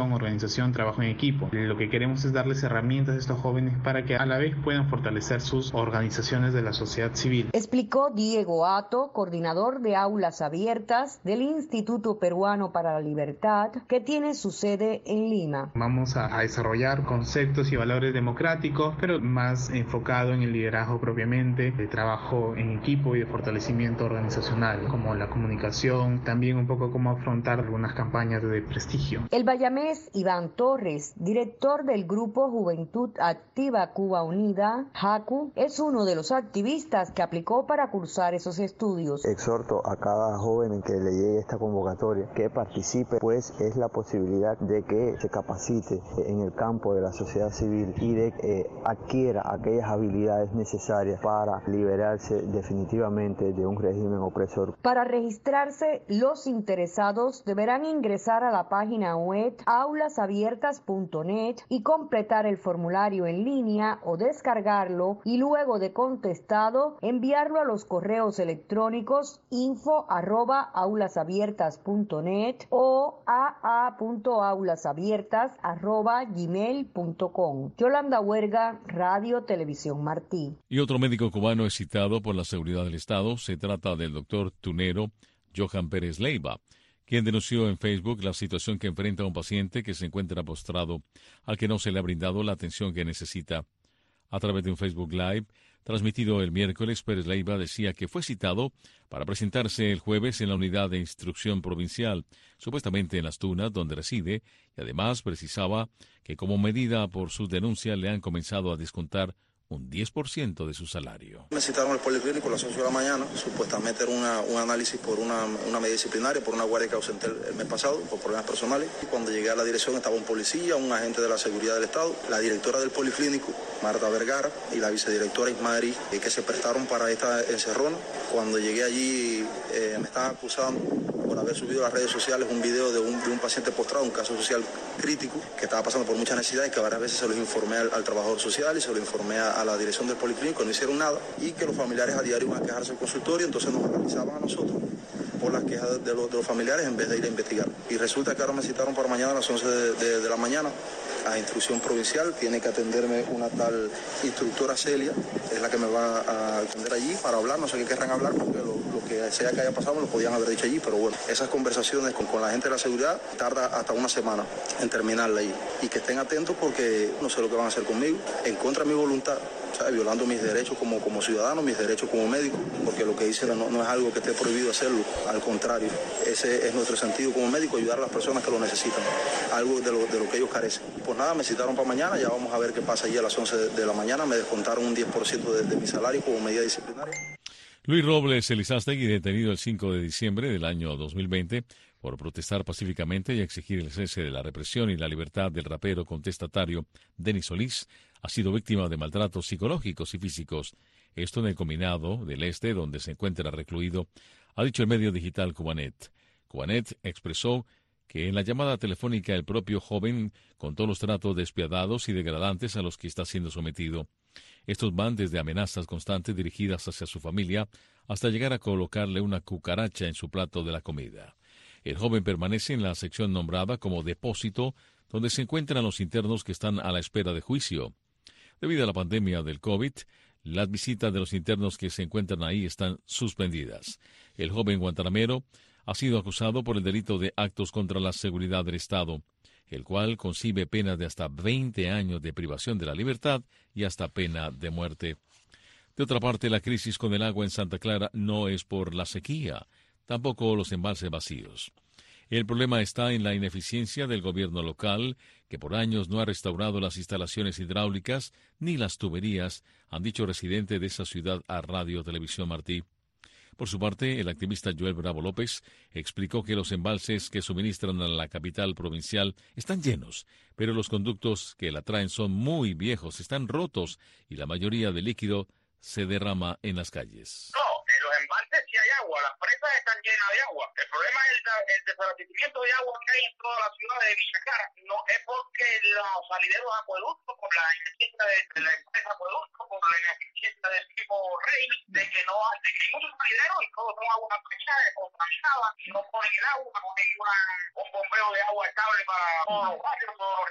organización, trabajo en equipo. Lo que queremos es darles herramientas a estos jóvenes para que a la vez puedan fortalecer sus organizaciones de la sociedad civil. Explicó Diego Ato, coordinador de Aulas Abiertas del Instituto Peruano para la Libertad, que tiene su sede en Lima. Vamos a, a desarrollar conceptos y valores democráticos, pero más enfocado en el liderazgo propiamente, de trabajo en equipo y de fortalecimiento organizacional, como la comunicación, también un poco cómo afrontar algunas campañas de prestigio. El bayamés Iván Torres, director del Grupo Juventud Activa Cuba Unida, JACU, es uno de los activistas que aplicó para cursar esos estudios. Exhorto a cada joven en que le llegue esta convocatoria que participe, pues es la posibilidad de que se capacite en el campo de la sociedad civil y de que eh, adquiera aquellas habilidades necesarias para liberarse definitivamente de un régimen opresor. Para registrarse, los interesados deberán ingresar a la página web aulas abiertas punto net y completar el formulario en línea o descargarlo y luego de contestado enviarlo a los correos electrónicos info arroba aulasabiertas punto net o aa punto aulasabiertas arroba gmail punto com. Yolanda Huerga, Radio Televisión Martí. Y otro médico cubano es citado por la seguridad del Estado. Se trata del doctor tunero Johan Pérez Leiva, quien denunció en Facebook la situación que enfrenta un paciente que se encuentra postrado al que no se le ha brindado la atención que necesita. A través de un Facebook Live transmitido el miércoles, Pérez Leiva decía que fue citado para presentarse el jueves en la unidad de instrucción provincial, supuestamente en Las Tunas, donde reside, y además precisaba que como medida por su denuncia le han comenzado a descontar un diez por ciento de su salario. Me citaron al policlínico a las ocho de la mañana, supuestamente era una, un análisis por una, una medida disciplinaria, por una guardia que ausenté el, el mes pasado, por problemas personales. Y cuando llegué a la dirección estaba un policía, un agente de la seguridad del Estado, la directora del policlínico, Marta Vergara, y la vicedirectora Ismaeri, eh, que se prestaron para esta encerrona. Cuando llegué allí eh, me estaban acusando por haber subido a las redes sociales un video de un, de un paciente postrado, un caso social crítico, que estaba pasando por muchas necesidades, que varias veces se los informé al, al trabajador social y se lo informé a, a la dirección del policlínico, no hicieron nada, y que los familiares a diario iban a quejarse al consultorio, entonces nos analizaban a nosotros por las quejas de los, de los familiares en vez de ir a investigar. Y resulta que ahora me citaron para mañana a las once de, de, de la mañana a instrucción provincial. Tiene que atenderme una tal instructora Celia, es la que me va a atender allí para hablar, no sé qué querrán hablar, porque lo, lo que sea que haya pasado me lo podían haber dicho allí, pero bueno, esas conversaciones con, con la gente de la seguridad tarda hasta una semana en terminarla allí. Y que estén atentos porque no sé lo que van a hacer conmigo, en contra de mi voluntad, ¿sabes? Violando mis derechos como, como ciudadano, mis derechos como médico, porque lo que hice no, no es algo que esté prohibido hacerlo, al contrario, ese es nuestro sentido como médico, ayudar a las personas que lo necesitan, algo de lo, de lo que ellos carecen. Pues nada, me citaron para mañana, ya vamos a ver qué pasa allí a las once de, de la mañana, me descontaron un diez por ciento de, de mi salario como medida disciplinaria. Luis Robles Elizástegui, detenido el cinco de diciembre del año dos mil veinte por protestar pacíficamente y exigir el cese de la represión y la libertad del rapero contestatario Denis Solís, ha sido víctima de maltratos psicológicos y físicos. Esto en el Combinado del Este, donde se encuentra recluido, ha dicho el medio digital Cubanet. Cubanet expresó que en la llamada telefónica el propio joven contó los tratos despiadados y degradantes a los que está siendo sometido. Estos van desde amenazas constantes dirigidas hacia su familia hasta llegar a colocarle una cucaracha en su plato de la comida. El joven permanece en la sección nombrada como depósito, donde se encuentran los internos que están a la espera de juicio. Debido a la pandemia del COVID, las visitas de los internos que se encuentran ahí están suspendidas. El joven guantanamero ha sido acusado por el delito de actos contra la seguridad del Estado, el cual concibe penas de hasta veinte años de privación de la libertad y hasta pena de muerte. De otra parte, la crisis con el agua en Santa Clara no es por la sequía, tampoco los embalses vacíos. El problema está en la ineficiencia del gobierno local, que por años no ha restaurado las instalaciones hidráulicas ni las tuberías, han dicho residentes de esa ciudad a Radio Televisión Martí. Por su parte, el activista Joel Bravo López explicó que los embalses que suministran a la capital provincial están llenos, pero los conductos que la traen son muy viejos, están rotos y la mayoría del líquido se derrama en las calles. No, en los embalses sí hay agua, las presas están llenas de agua. El problema es el, el desabastecimiento de agua que hay en toda la ciudad de Villa Clara. No es porque los salideros de acueducto, por la ineficiencia de, de la empresa acueducto, por la ineficiencia del tipo Rey, de que no hay, de que hay muchos salideros y todos son agua manchada, contaminada, y no ponen el agua, no hay una, un bombeo de agua estable para todos los barrios, todos los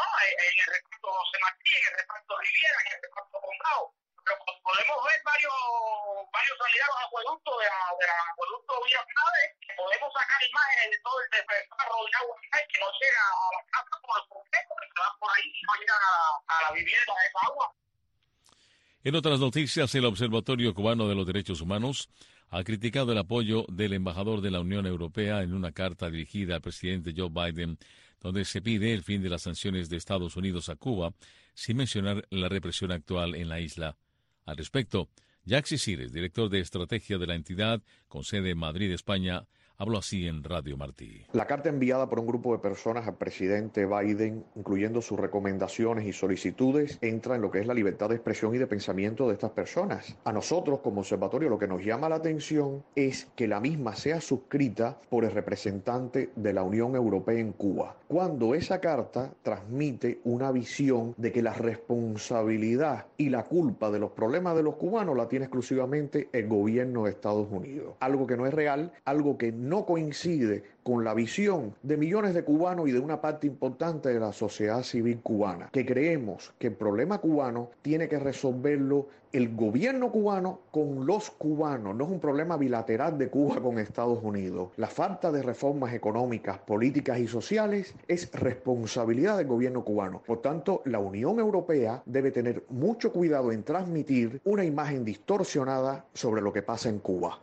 ¿no? En el reparto José Martí, en el reparto Riviera, en el reparto Condado. Pero podemos ver varios varios aliados acueductos de la, de la acueducto Villa Flores, que podemos sacar imágenes de todo el despertarro de agua que no llega a la casa por el completo, que se van por ahí y no llegan a, a la vivienda de esa agua. En otras noticias, el Observatorio Cubano de los Derechos Humanos ha criticado el apoyo del embajador de la Unión Europea en una carta dirigida al presidente Joe Biden, donde se pide el fin de las sanciones de Estados Unidos a Cuba, sin mencionar la represión actual en la isla. Al respecto, Yaxi Cires, director de estrategia de la entidad con sede en Madrid, España, habló así en Radio Martí. La carta enviada por un grupo de personas al presidente Biden, incluyendo sus recomendaciones y solicitudes, entra en lo que es la libertad de expresión y de pensamiento de estas personas. A nosotros, como observatorio, lo que nos llama la atención es que la misma sea suscrita por el representante de la Unión Europea en Cuba, cuando esa carta transmite una visión de que la responsabilidad y la culpa de los problemas de los cubanos la tiene exclusivamente el gobierno de Estados Unidos. Algo que no es real, algo que no no coincide con la visión de millones de cubanos y de una parte importante de la sociedad civil cubana, que creemos que el problema cubano tiene que resolverlo el gobierno cubano con los cubanos, no es un problema bilateral de Cuba con Estados Unidos. La falta de reformas económicas, políticas y sociales es responsabilidad del gobierno cubano. Por tanto, la Unión Europea debe tener mucho cuidado en transmitir una imagen distorsionada sobre lo que pasa en Cuba.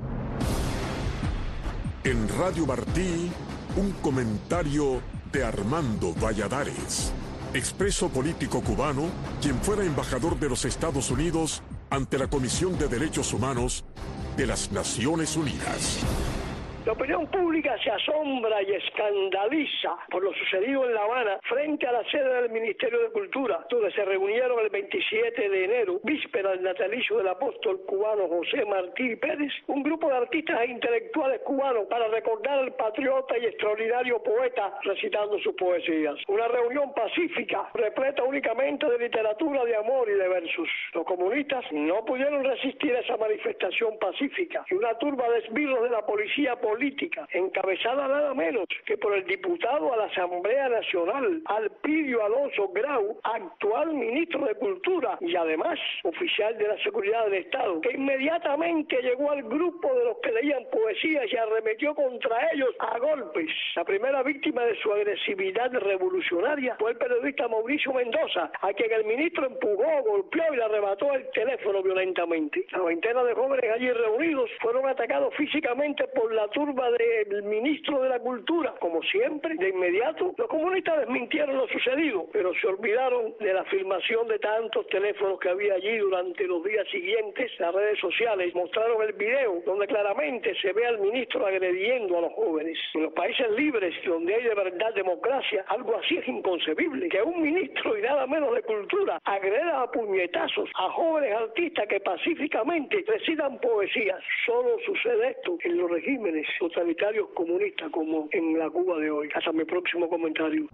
En Radio Martí, un comentario de Armando Valladares, expreso político cubano, quien fuera embajador de los Estados Unidos ante la Comisión de Derechos Humanos de las Naciones Unidas. La opinión pública se asombra y escandaliza por lo sucedido en La Habana frente a la sede del Ministerio de Cultura, donde se reunieron el veintisiete de enero, víspera del natalicio del apóstol cubano José Martí Pérez, un grupo de artistas e intelectuales cubanos para recordar al patriota y extraordinario poeta recitando sus poesías. Una reunión pacífica, repleta únicamente de literatura de amor y de versos. Los comunistas no pudieron resistir a esa manifestación pacífica y una turba de esbirros de la policía política política, encabezada nada menos que por el diputado a la Asamblea Nacional, Alpidio Alonso Grau, actual ministro de Cultura y además oficial de la Seguridad del Estado, que inmediatamente llegó al grupo de los que leían poesías y arremetió contra ellos a golpes. La primera víctima de su agresividad revolucionaria fue el periodista Mauricio Mendoza, a quien el ministro empujó, golpeó y le arrebató el teléfono violentamente. La veintena de jóvenes allí reunidos fueron atacados físicamente por la turba del ministro de la Cultura. Como siempre, de inmediato, los comunistas desmintieron lo sucedido, pero se olvidaron de la filmación de tantos teléfonos que había allí durante los días siguientes. Las redes sociales mostraron el video donde claramente se ve al ministro agrediendo a los jóvenes. En los países libres, donde hay de verdad democracia, algo así es inconcebible, que un ministro y nada menos de Cultura agreda a puñetazos a jóvenes artistas que pacíficamente recitan poesías. Solo sucede esto en los regímenes totalitarios comunistas como en la Cuba de hoy. Hasta mi próximo comentario.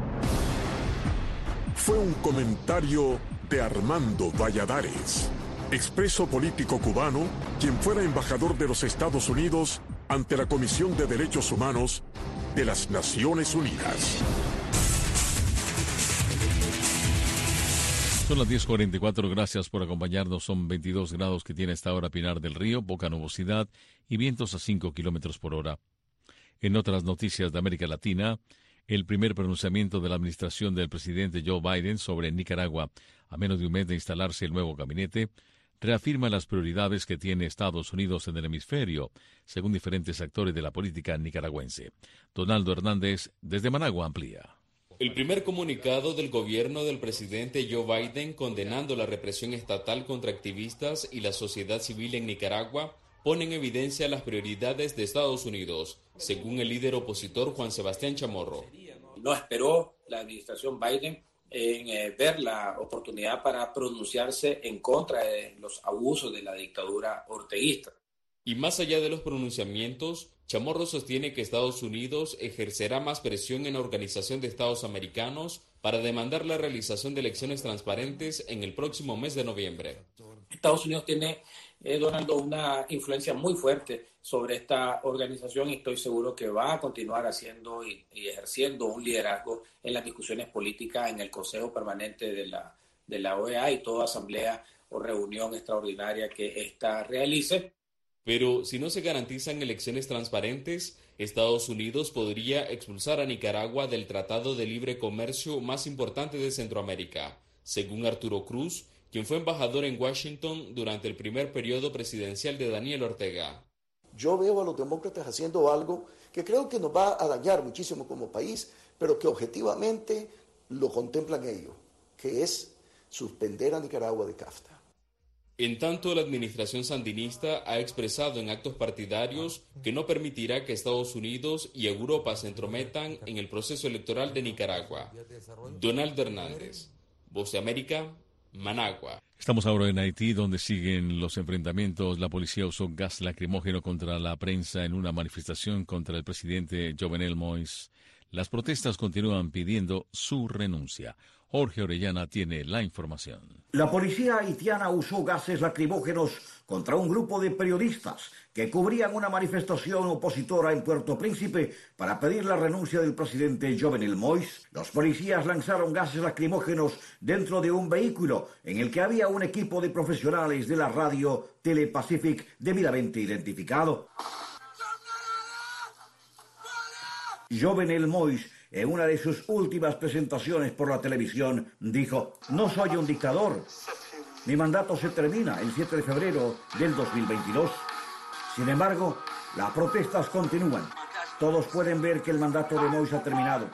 Fue un comentario de Armando Valladares, expreso político cubano, quien fuera embajador de los Estados Unidos ante la Comisión de Derechos Humanos de las Naciones Unidas. Son las diez cuarenta y cuatro, gracias por acompañarnos. Son veintidós grados que tiene esta hora Pinar del Río, poca nubosidad y vientos a cinco kilómetros por hora. En otras noticias de América Latina, el primer pronunciamiento de la administración del presidente Joe Biden sobre Nicaragua, a menos de un mes de instalarse el nuevo gabinete, reafirma las prioridades que tiene Estados Unidos en el hemisferio, según diferentes actores de la política nicaragüense. Donaldo Hernández, desde Managua, amplía. El primer comunicado del gobierno del presidente Joe Biden condenando la represión estatal contra activistas y la sociedad civil en Nicaragua pone en evidencia las prioridades de Estados Unidos, según el líder opositor Juan Sebastián Chamorro. No esperó la administración Biden en eh, ver la oportunidad para pronunciarse en contra de los abusos de la dictadura orteguista. Y más allá de los pronunciamientos, Chamorro sostiene que Estados Unidos ejercerá más presión en la Organización de Estados Americanos para demandar la realización de elecciones transparentes en el próximo mes de noviembre. Estados Unidos tiene, eh, Donaldo, una influencia muy fuerte sobre esta organización y estoy seguro que va a continuar haciendo y, y ejerciendo un liderazgo en las discusiones políticas en el Consejo Permanente de la, de la O E A y toda asamblea o reunión extraordinaria que ésta realice. Pero si no se garantizan elecciones transparentes, Estados Unidos podría expulsar a Nicaragua del Tratado de Libre Comercio más importante de Centroamérica, según Arturo Cruz, quien fue embajador en Washington durante el primer periodo presidencial de Daniel Ortega. Yo veo a los demócratas haciendo algo que creo que nos va a dañar muchísimo como país, pero que objetivamente lo contemplan ellos, que es suspender a Nicaragua de CAFTA. En tanto, la administración sandinista ha expresado en actos partidarios que no permitirá que Estados Unidos y Europa se entrometan en el proceso electoral de Nicaragua. Donaldo Hernández, Voz de América, Managua. Estamos ahora en Haití, donde siguen los enfrentamientos. La policía usó gas lacrimógeno contra la prensa en una manifestación contra el presidente Jovenel Moïse. Las protestas continúan pidiendo su renuncia. Jorge Orellana tiene la información. La policía haitiana usó gases lacrimógenos contra un grupo de periodistas que cubrían una manifestación opositora en Puerto Príncipe para pedir la renuncia del presidente Jovenel Moïse. Los policías lanzaron gases lacrimógenos dentro de un vehículo en el que había un equipo de profesionales de la radio Telepacific debidamente identificado. Jovenel Moïse, en una de sus últimas presentaciones por la televisión, dijo: "No soy un dictador. Mi mandato se termina el siete de febrero del dos mil veintidós. Sin embargo, las protestas continúan. Todos pueden ver que el mandato de Moïse ha terminado.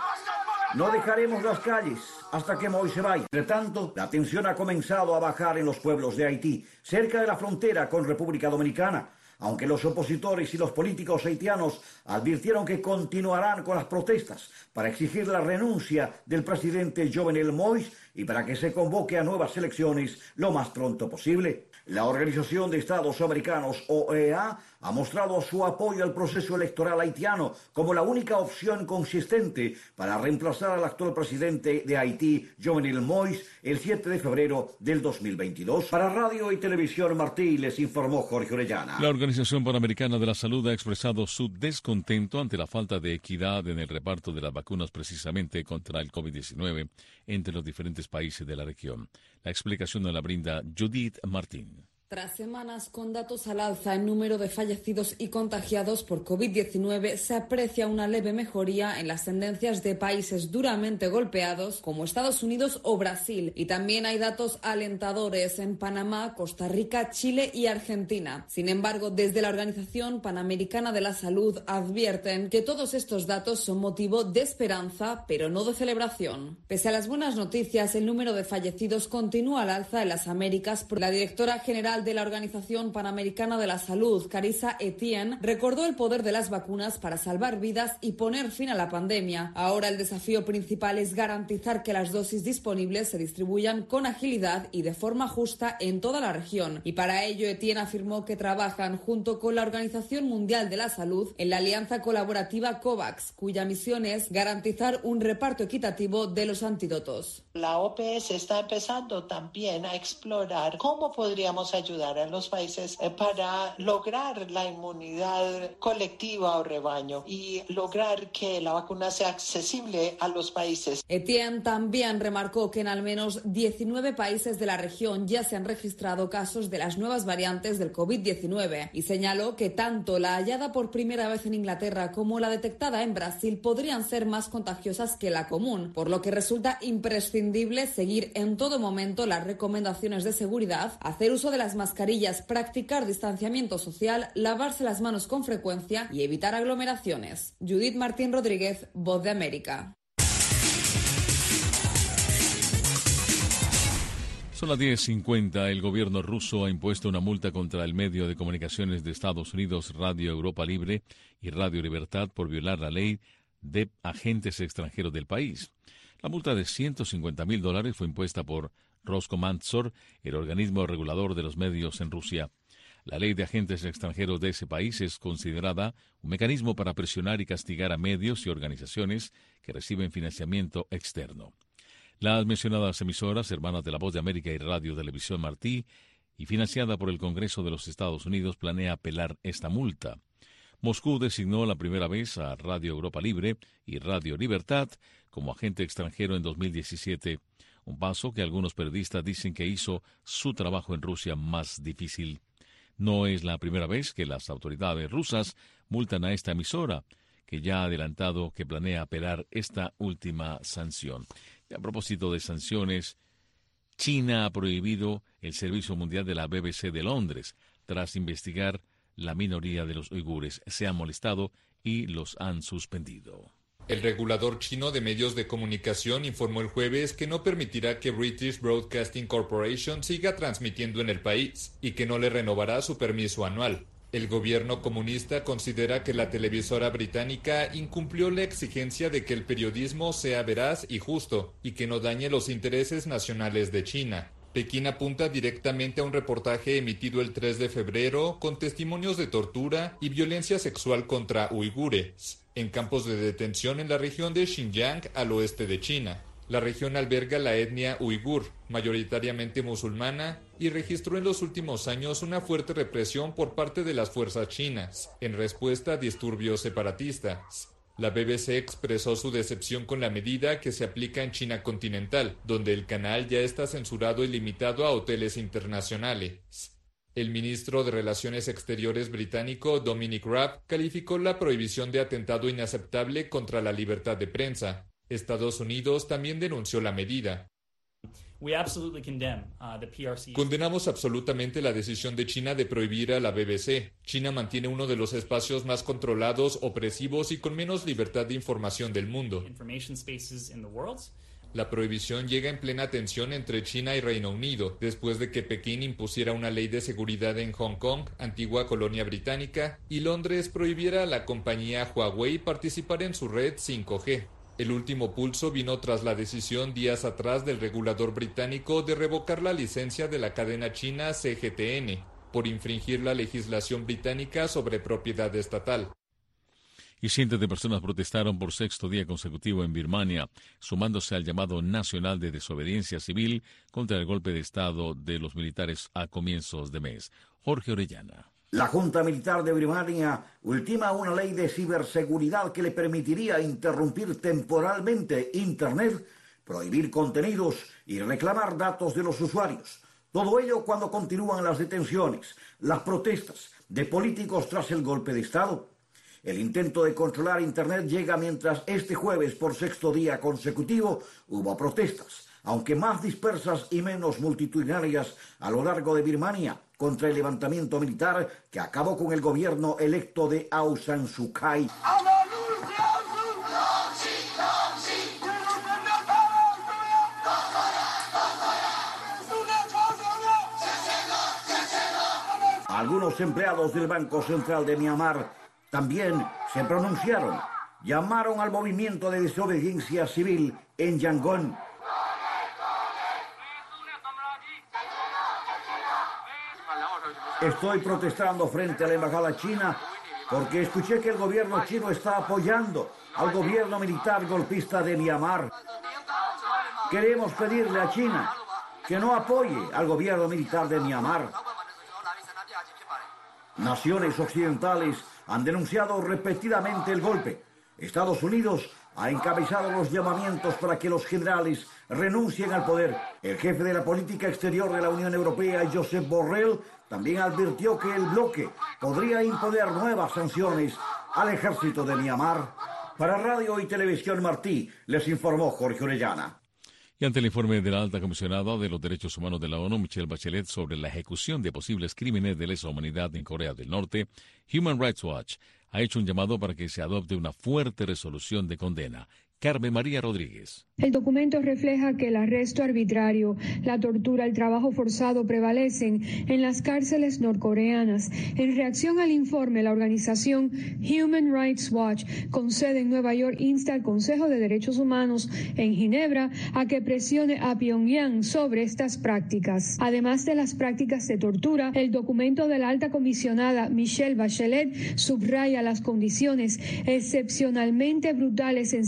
No dejaremos las calles hasta que Moïse se vaya". Entre tanto, la tensión ha comenzado a bajar en los pueblos de Haití, cerca de la frontera con República Dominicana. Aunque los opositores y los políticos haitianos advirtieron que continuarán con las protestas para exigir la renuncia del presidente Jovenel Moïse y para que se convoque a nuevas elecciones lo más pronto posible. La Organización de Estados Americanos, O E A, ha mostrado su apoyo al proceso electoral haitiano como la única opción consistente para reemplazar al actual presidente de Haití, Jovenel Moïse, el siete de febrero del dos mil veintidós. Para Radio y Televisión Martí, les informó Jorge Orellana. La Organización Panamericana de la Salud ha expresado su descontento ante la falta de equidad en el reparto de las vacunas precisamente contra el COVID diecinueve entre los diferentes países de la región. La explicación nos la brinda Judith Martín. Tras semanas con datos al alza en número de fallecidos y contagiados por COVID diecinueve, se aprecia una leve mejoría en las tendencias de países duramente golpeados como Estados Unidos o Brasil. Y también hay datos alentadores en Panamá, Costa Rica, Chile y Argentina. Sin embargo, desde la Organización Panamericana de la Salud advierten que todos estos datos son motivo de esperanza, pero no de celebración. Pese a las buenas noticias, el número de fallecidos continúa al alza en las Américas. La directora general de la Organización Panamericana de la Salud, Carissa Etienne, recordó el poder de las vacunas para salvar vidas y poner fin a la pandemia. Ahora el desafío principal es garantizar que las dosis disponibles se distribuyan con agilidad y de forma justa en toda la región. Y para ello, Etienne afirmó que trabajan junto con la Organización Mundial de la Salud en la alianza colaborativa COVAX, cuya misión es garantizar un reparto equitativo de los antídotos. La O P S está empezando también a explorar cómo podríamos ayudar a los países para lograr la inmunidad colectiva o rebaño y lograr que la vacuna sea accesible a los países. Etienne también remarcó que en al menos diecinueve países de la región ya se han registrado casos de las nuevas variantes del COVID diecinueve y señaló que tanto la hallada por primera vez en Inglaterra como la detectada en Brasil podrían ser más contagiosas que la común, por lo que resulta imprescindible seguir en todo momento las recomendaciones de seguridad, hacer uso de las mascarillas, practicar distanciamiento social, lavarse las manos con frecuencia y evitar aglomeraciones. Judith Martín Rodríguez, Voz de América. Son las diez cincuenta. El gobierno ruso ha impuesto una multa contra el medio de comunicaciones de Estados Unidos, Radio Europa Libre y Radio Libertad, por violar la ley de agentes extranjeros del país. La multa de ciento cincuenta mil dólares fue impuesta por Roskomnadzor, el organismo regulador de los medios en Rusia. La ley de agentes extranjeros de ese país es considerada un mecanismo para presionar y castigar a medios y organizaciones que reciben financiamiento externo. Las mencionadas emisoras, hermanas de La Voz de América y Radio Televisión Martí, y financiada por el Congreso de los Estados Unidos, planea apelar esta multa. Moscú designó la primera vez a Radio Europa Libre y Radio Libertad como agente extranjero en dos mil diecisiete, un paso que algunos periodistas dicen que hizo su trabajo en Rusia más difícil. No es la primera vez que las autoridades rusas multan a esta emisora, que ya ha adelantado que planea apelar esta última sanción. Y a propósito de sanciones, China ha prohibido el servicio mundial de la B B C de Londres tras investigar la minoría de los uigures. Se han molestado y los han suspendido. El regulador chino de medios de comunicación informó el jueves que no permitirá que British Broadcasting Corporation siga transmitiendo en el país y que no le renovará su permiso anual. El gobierno comunista considera que la televisora británica incumplió la exigencia de que el periodismo sea veraz y justo y que no dañe los intereses nacionales de China. Pekín apunta directamente a un reportaje emitido el tres de febrero con testimonios de tortura y violencia sexual contra uigures en campos de detención en la región de Xinjiang al oeste de China. La región alberga la etnia uigur, mayoritariamente musulmana, y registró en los últimos años una fuerte represión por parte de las fuerzas chinas, en respuesta a disturbios separatistas. La B B C expresó su decepción con la medida que se aplica en China continental, donde el canal ya está censurado y limitado a hoteles internacionales. El ministro de Relaciones Exteriores británico, Dominic Raab, calificó la prohibición de atentado inaceptable contra la libertad de prensa. Estados Unidos también denunció la medida. Condenamos absolutamente la decisión de China de prohibir a la B B C. China mantiene uno de los espacios más controlados, opresivos y con menos libertad de información del mundo. La prohibición llega en plena tensión entre China y Reino Unido, después de que Pekín impusiera una ley de seguridad en Hong Kong, antigua colonia británica, y Londres prohibiera a la compañía Huawei participar en su red cinco G. El último pulso vino tras la decisión días atrás del regulador británico de revocar la licencia de la cadena china C G T N por infringir la legislación británica sobre propiedad estatal. Y cientos de personas protestaron por sexto día consecutivo en Birmania, sumándose al llamado nacional de desobediencia civil contra el golpe de Estado de los militares a comienzos de mes. Jorge Orellana. La Junta Militar de Birmania ultima una ley de ciberseguridad que le permitiría interrumpir temporalmente Internet, prohibir contenidos y reclamar datos de los usuarios. Todo ello cuando continúan las detenciones, las protestas de políticos tras el golpe de Estado. El intento de controlar Internet llega mientras este jueves, por sexto día consecutivo, hubo protestas, aunque más dispersas y menos multitudinarias a lo largo de Birmania, contra el levantamiento militar que acabó con el gobierno electo de Aung San Suu Kyi. Algunos empleados del Banco Central de Myanmar también se pronunciaron, llamaron al movimiento de desobediencia civil en Yangon. Estoy protestando frente a la embajada china porque escuché que el gobierno chino está apoyando al gobierno militar golpista de Myanmar. Queremos pedirle a China que no apoye al gobierno militar de Myanmar. Naciones occidentales han denunciado repetidamente el golpe. Estados Unidos ha encabezado los llamamientos para que los generales renuncien al poder. El jefe de la política exterior de la Unión Europea, Josep Borrell, también advirtió que el bloque podría imponer nuevas sanciones al ejército de Myanmar. Para Radio y Televisión Martí, les informó Jorge Orellana. Y ante el informe de la alta comisionada de los derechos humanos de la ONU, Michelle Bachelet, sobre la ejecución de posibles crímenes de lesa humanidad en Corea del Norte, Human Rights Watch ha hecho un llamado para que se adopte una fuerte resolución de condena. Carmen María Rodríguez. El documento refleja que el arresto arbitrario, la tortura, el trabajo forzado prevalecen en las cárceles norcoreanas. En reacción al informe, la organización Human Rights Watch, con sede en Nueva York, insta al Consejo de Derechos Humanos en Ginebra a que presione a Pyongyang sobre estas prácticas. Además de las prácticas de tortura, el documento de la alta comisionada Michelle Bachelet subraya las condiciones excepcionalmente brutales en sitios de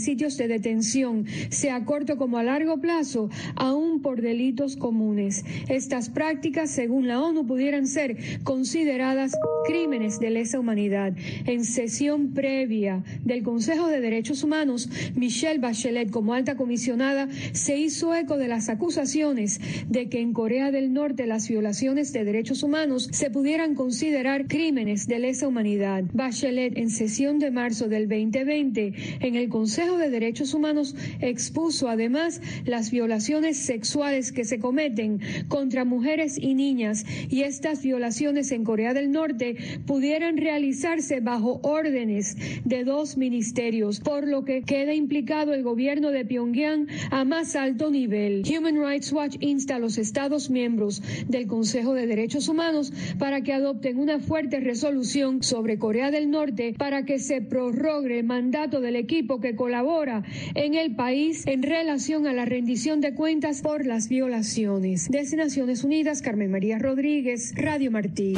de detención, sea a corto como a largo plazo, aún por delitos comunes. Estas prácticas, según la ONU, pudieran ser consideradas crímenes de lesa humanidad. En sesión previa del Consejo de Derechos Humanos, Michelle Bachelet, como alta comisionada, se hizo eco de las acusaciones de que en Corea del Norte las violaciones de derechos humanos se pudieran considerar crímenes de lesa humanidad. Bachelet, en sesión de marzo del veinte veinte, en el Consejo de Derechos Humanos, expuso además las violaciones sexuales que se cometen contra mujeres y niñas, y estas violaciones en Corea del Norte pudieran realizarse bajo órdenes de dos ministerios, por lo que queda implicado el gobierno de Pyongyang a más alto nivel. Human Rights Watch insta a los Estados miembros del Consejo de Derechos Humanos para que adopten una fuerte resolución sobre Corea del Norte para que se prorrogue el mandato del equipo que colabora en el país en relación a la rendición de cuentas por las violaciones. Desde Naciones Unidas, Carmen María Rodríguez, Radio Martí.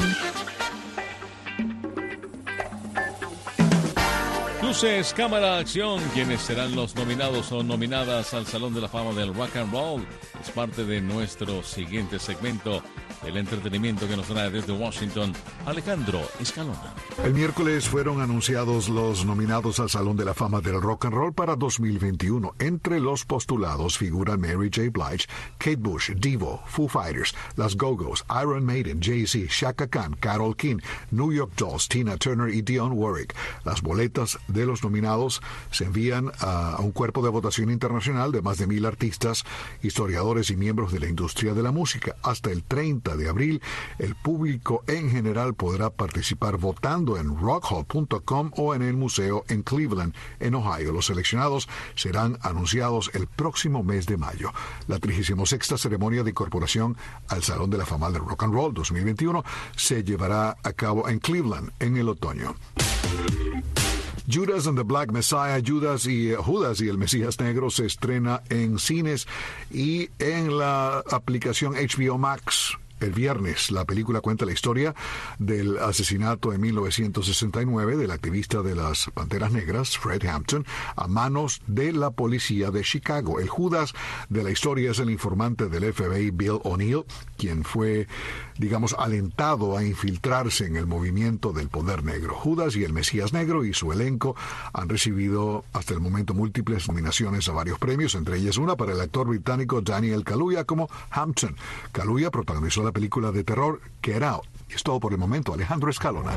Luces, cámara, acción. ¿Quiénes serán los nominados o nominadas al Salón de la Fama del Rock and Roll? Es parte de nuestro siguiente segmento, el entretenimiento que nos trae desde Washington, Alejandro Escalona. El miércoles fueron anunciados los nominados al Salón de la Fama del Rock and Roll para dos mil veintiuno. Entre los postulados figuran Mary J. Blige, Kate Bush, Devo, Foo Fighters, Las Go-Go's, Iron Maiden, Jay-Z, Chaka Khan, Carole King, New York Dolls, Tina Turner y Dionne Warwick. Las boletas de los nominados se envían a un cuerpo de votación internacional de más de mil artistas, historiadores y miembros de la industria de la música. Hasta el treinta de abril, el público en general podrá participar votando en rock hall punto com o en el museo en Cleveland, en Ohio. Los seleccionados serán anunciados el próximo mes de mayo. La trigésima sexta ceremonia de incorporación al Salón de la Fama del Rock and Roll dos mil veintiuno se llevará a cabo en Cleveland en el otoño. Judas and the Black Messiah, Judas y uh, Judas y el Mesías Negro se estrena en cines y en la aplicación H B O Max. El viernes, la película cuenta la historia del asesinato en mil novecientos sesenta y nueve del activista de las Panteras Negras, Fred Hampton, a manos de la policía de Chicago. El Judas de la historia es el informante del F B I, Bill O'Neill, quien fue, digamos, alentado a infiltrarse en el movimiento del poder negro. Judas y el Mesías Negro y su elenco han recibido hasta el momento múltiples nominaciones a varios premios, entre ellas una para el actor británico Daniel Kaluuya como Hampton. Kaluuya protagonizó la película de terror Get Out. Y es todo por el momento. Alejandro Escalona.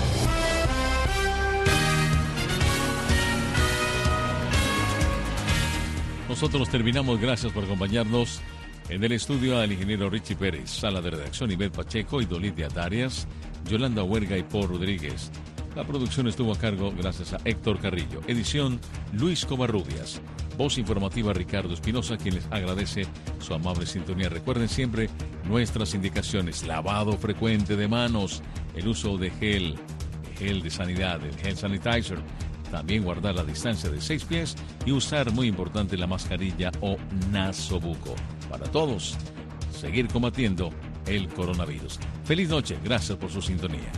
Nosotros terminamos. Gracias por acompañarnos. En el estudio al ingeniero Richie Pérez, sala de redacción Ivette Pacheco y Dolidia Darias, Yolanda Huerga y Paul Rodríguez. La producción estuvo a cargo gracias a Héctor Carrillo. Edición Luis Covarrubias. Voz informativa Ricardo Espinosa, quien les agradece su amable sintonía. Recuerden siempre nuestras indicaciones: lavado frecuente de manos, el uso de gel, gel de sanidad, el gel sanitizer, también guardar la distancia de seis pies y usar, muy importante, la mascarilla o nasobuco. Para todos, seguir combatiendo el coronavirus. Feliz noche, gracias por su sintonía.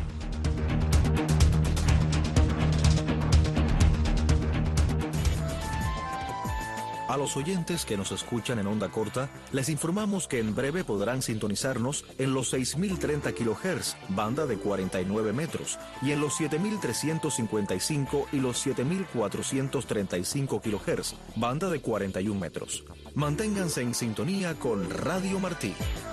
A los oyentes que nos escuchan en onda corta, les informamos que en breve podrán sintonizarnos en los seis mil treinta kilohertz, banda de cuarenta y nueve metros, y en los siete mil trescientos cincuenta y cinco y los siete mil cuatrocientos treinta y cinco kilohertz, banda de cuarenta y un metros. Manténganse en sintonía con Radio Martí.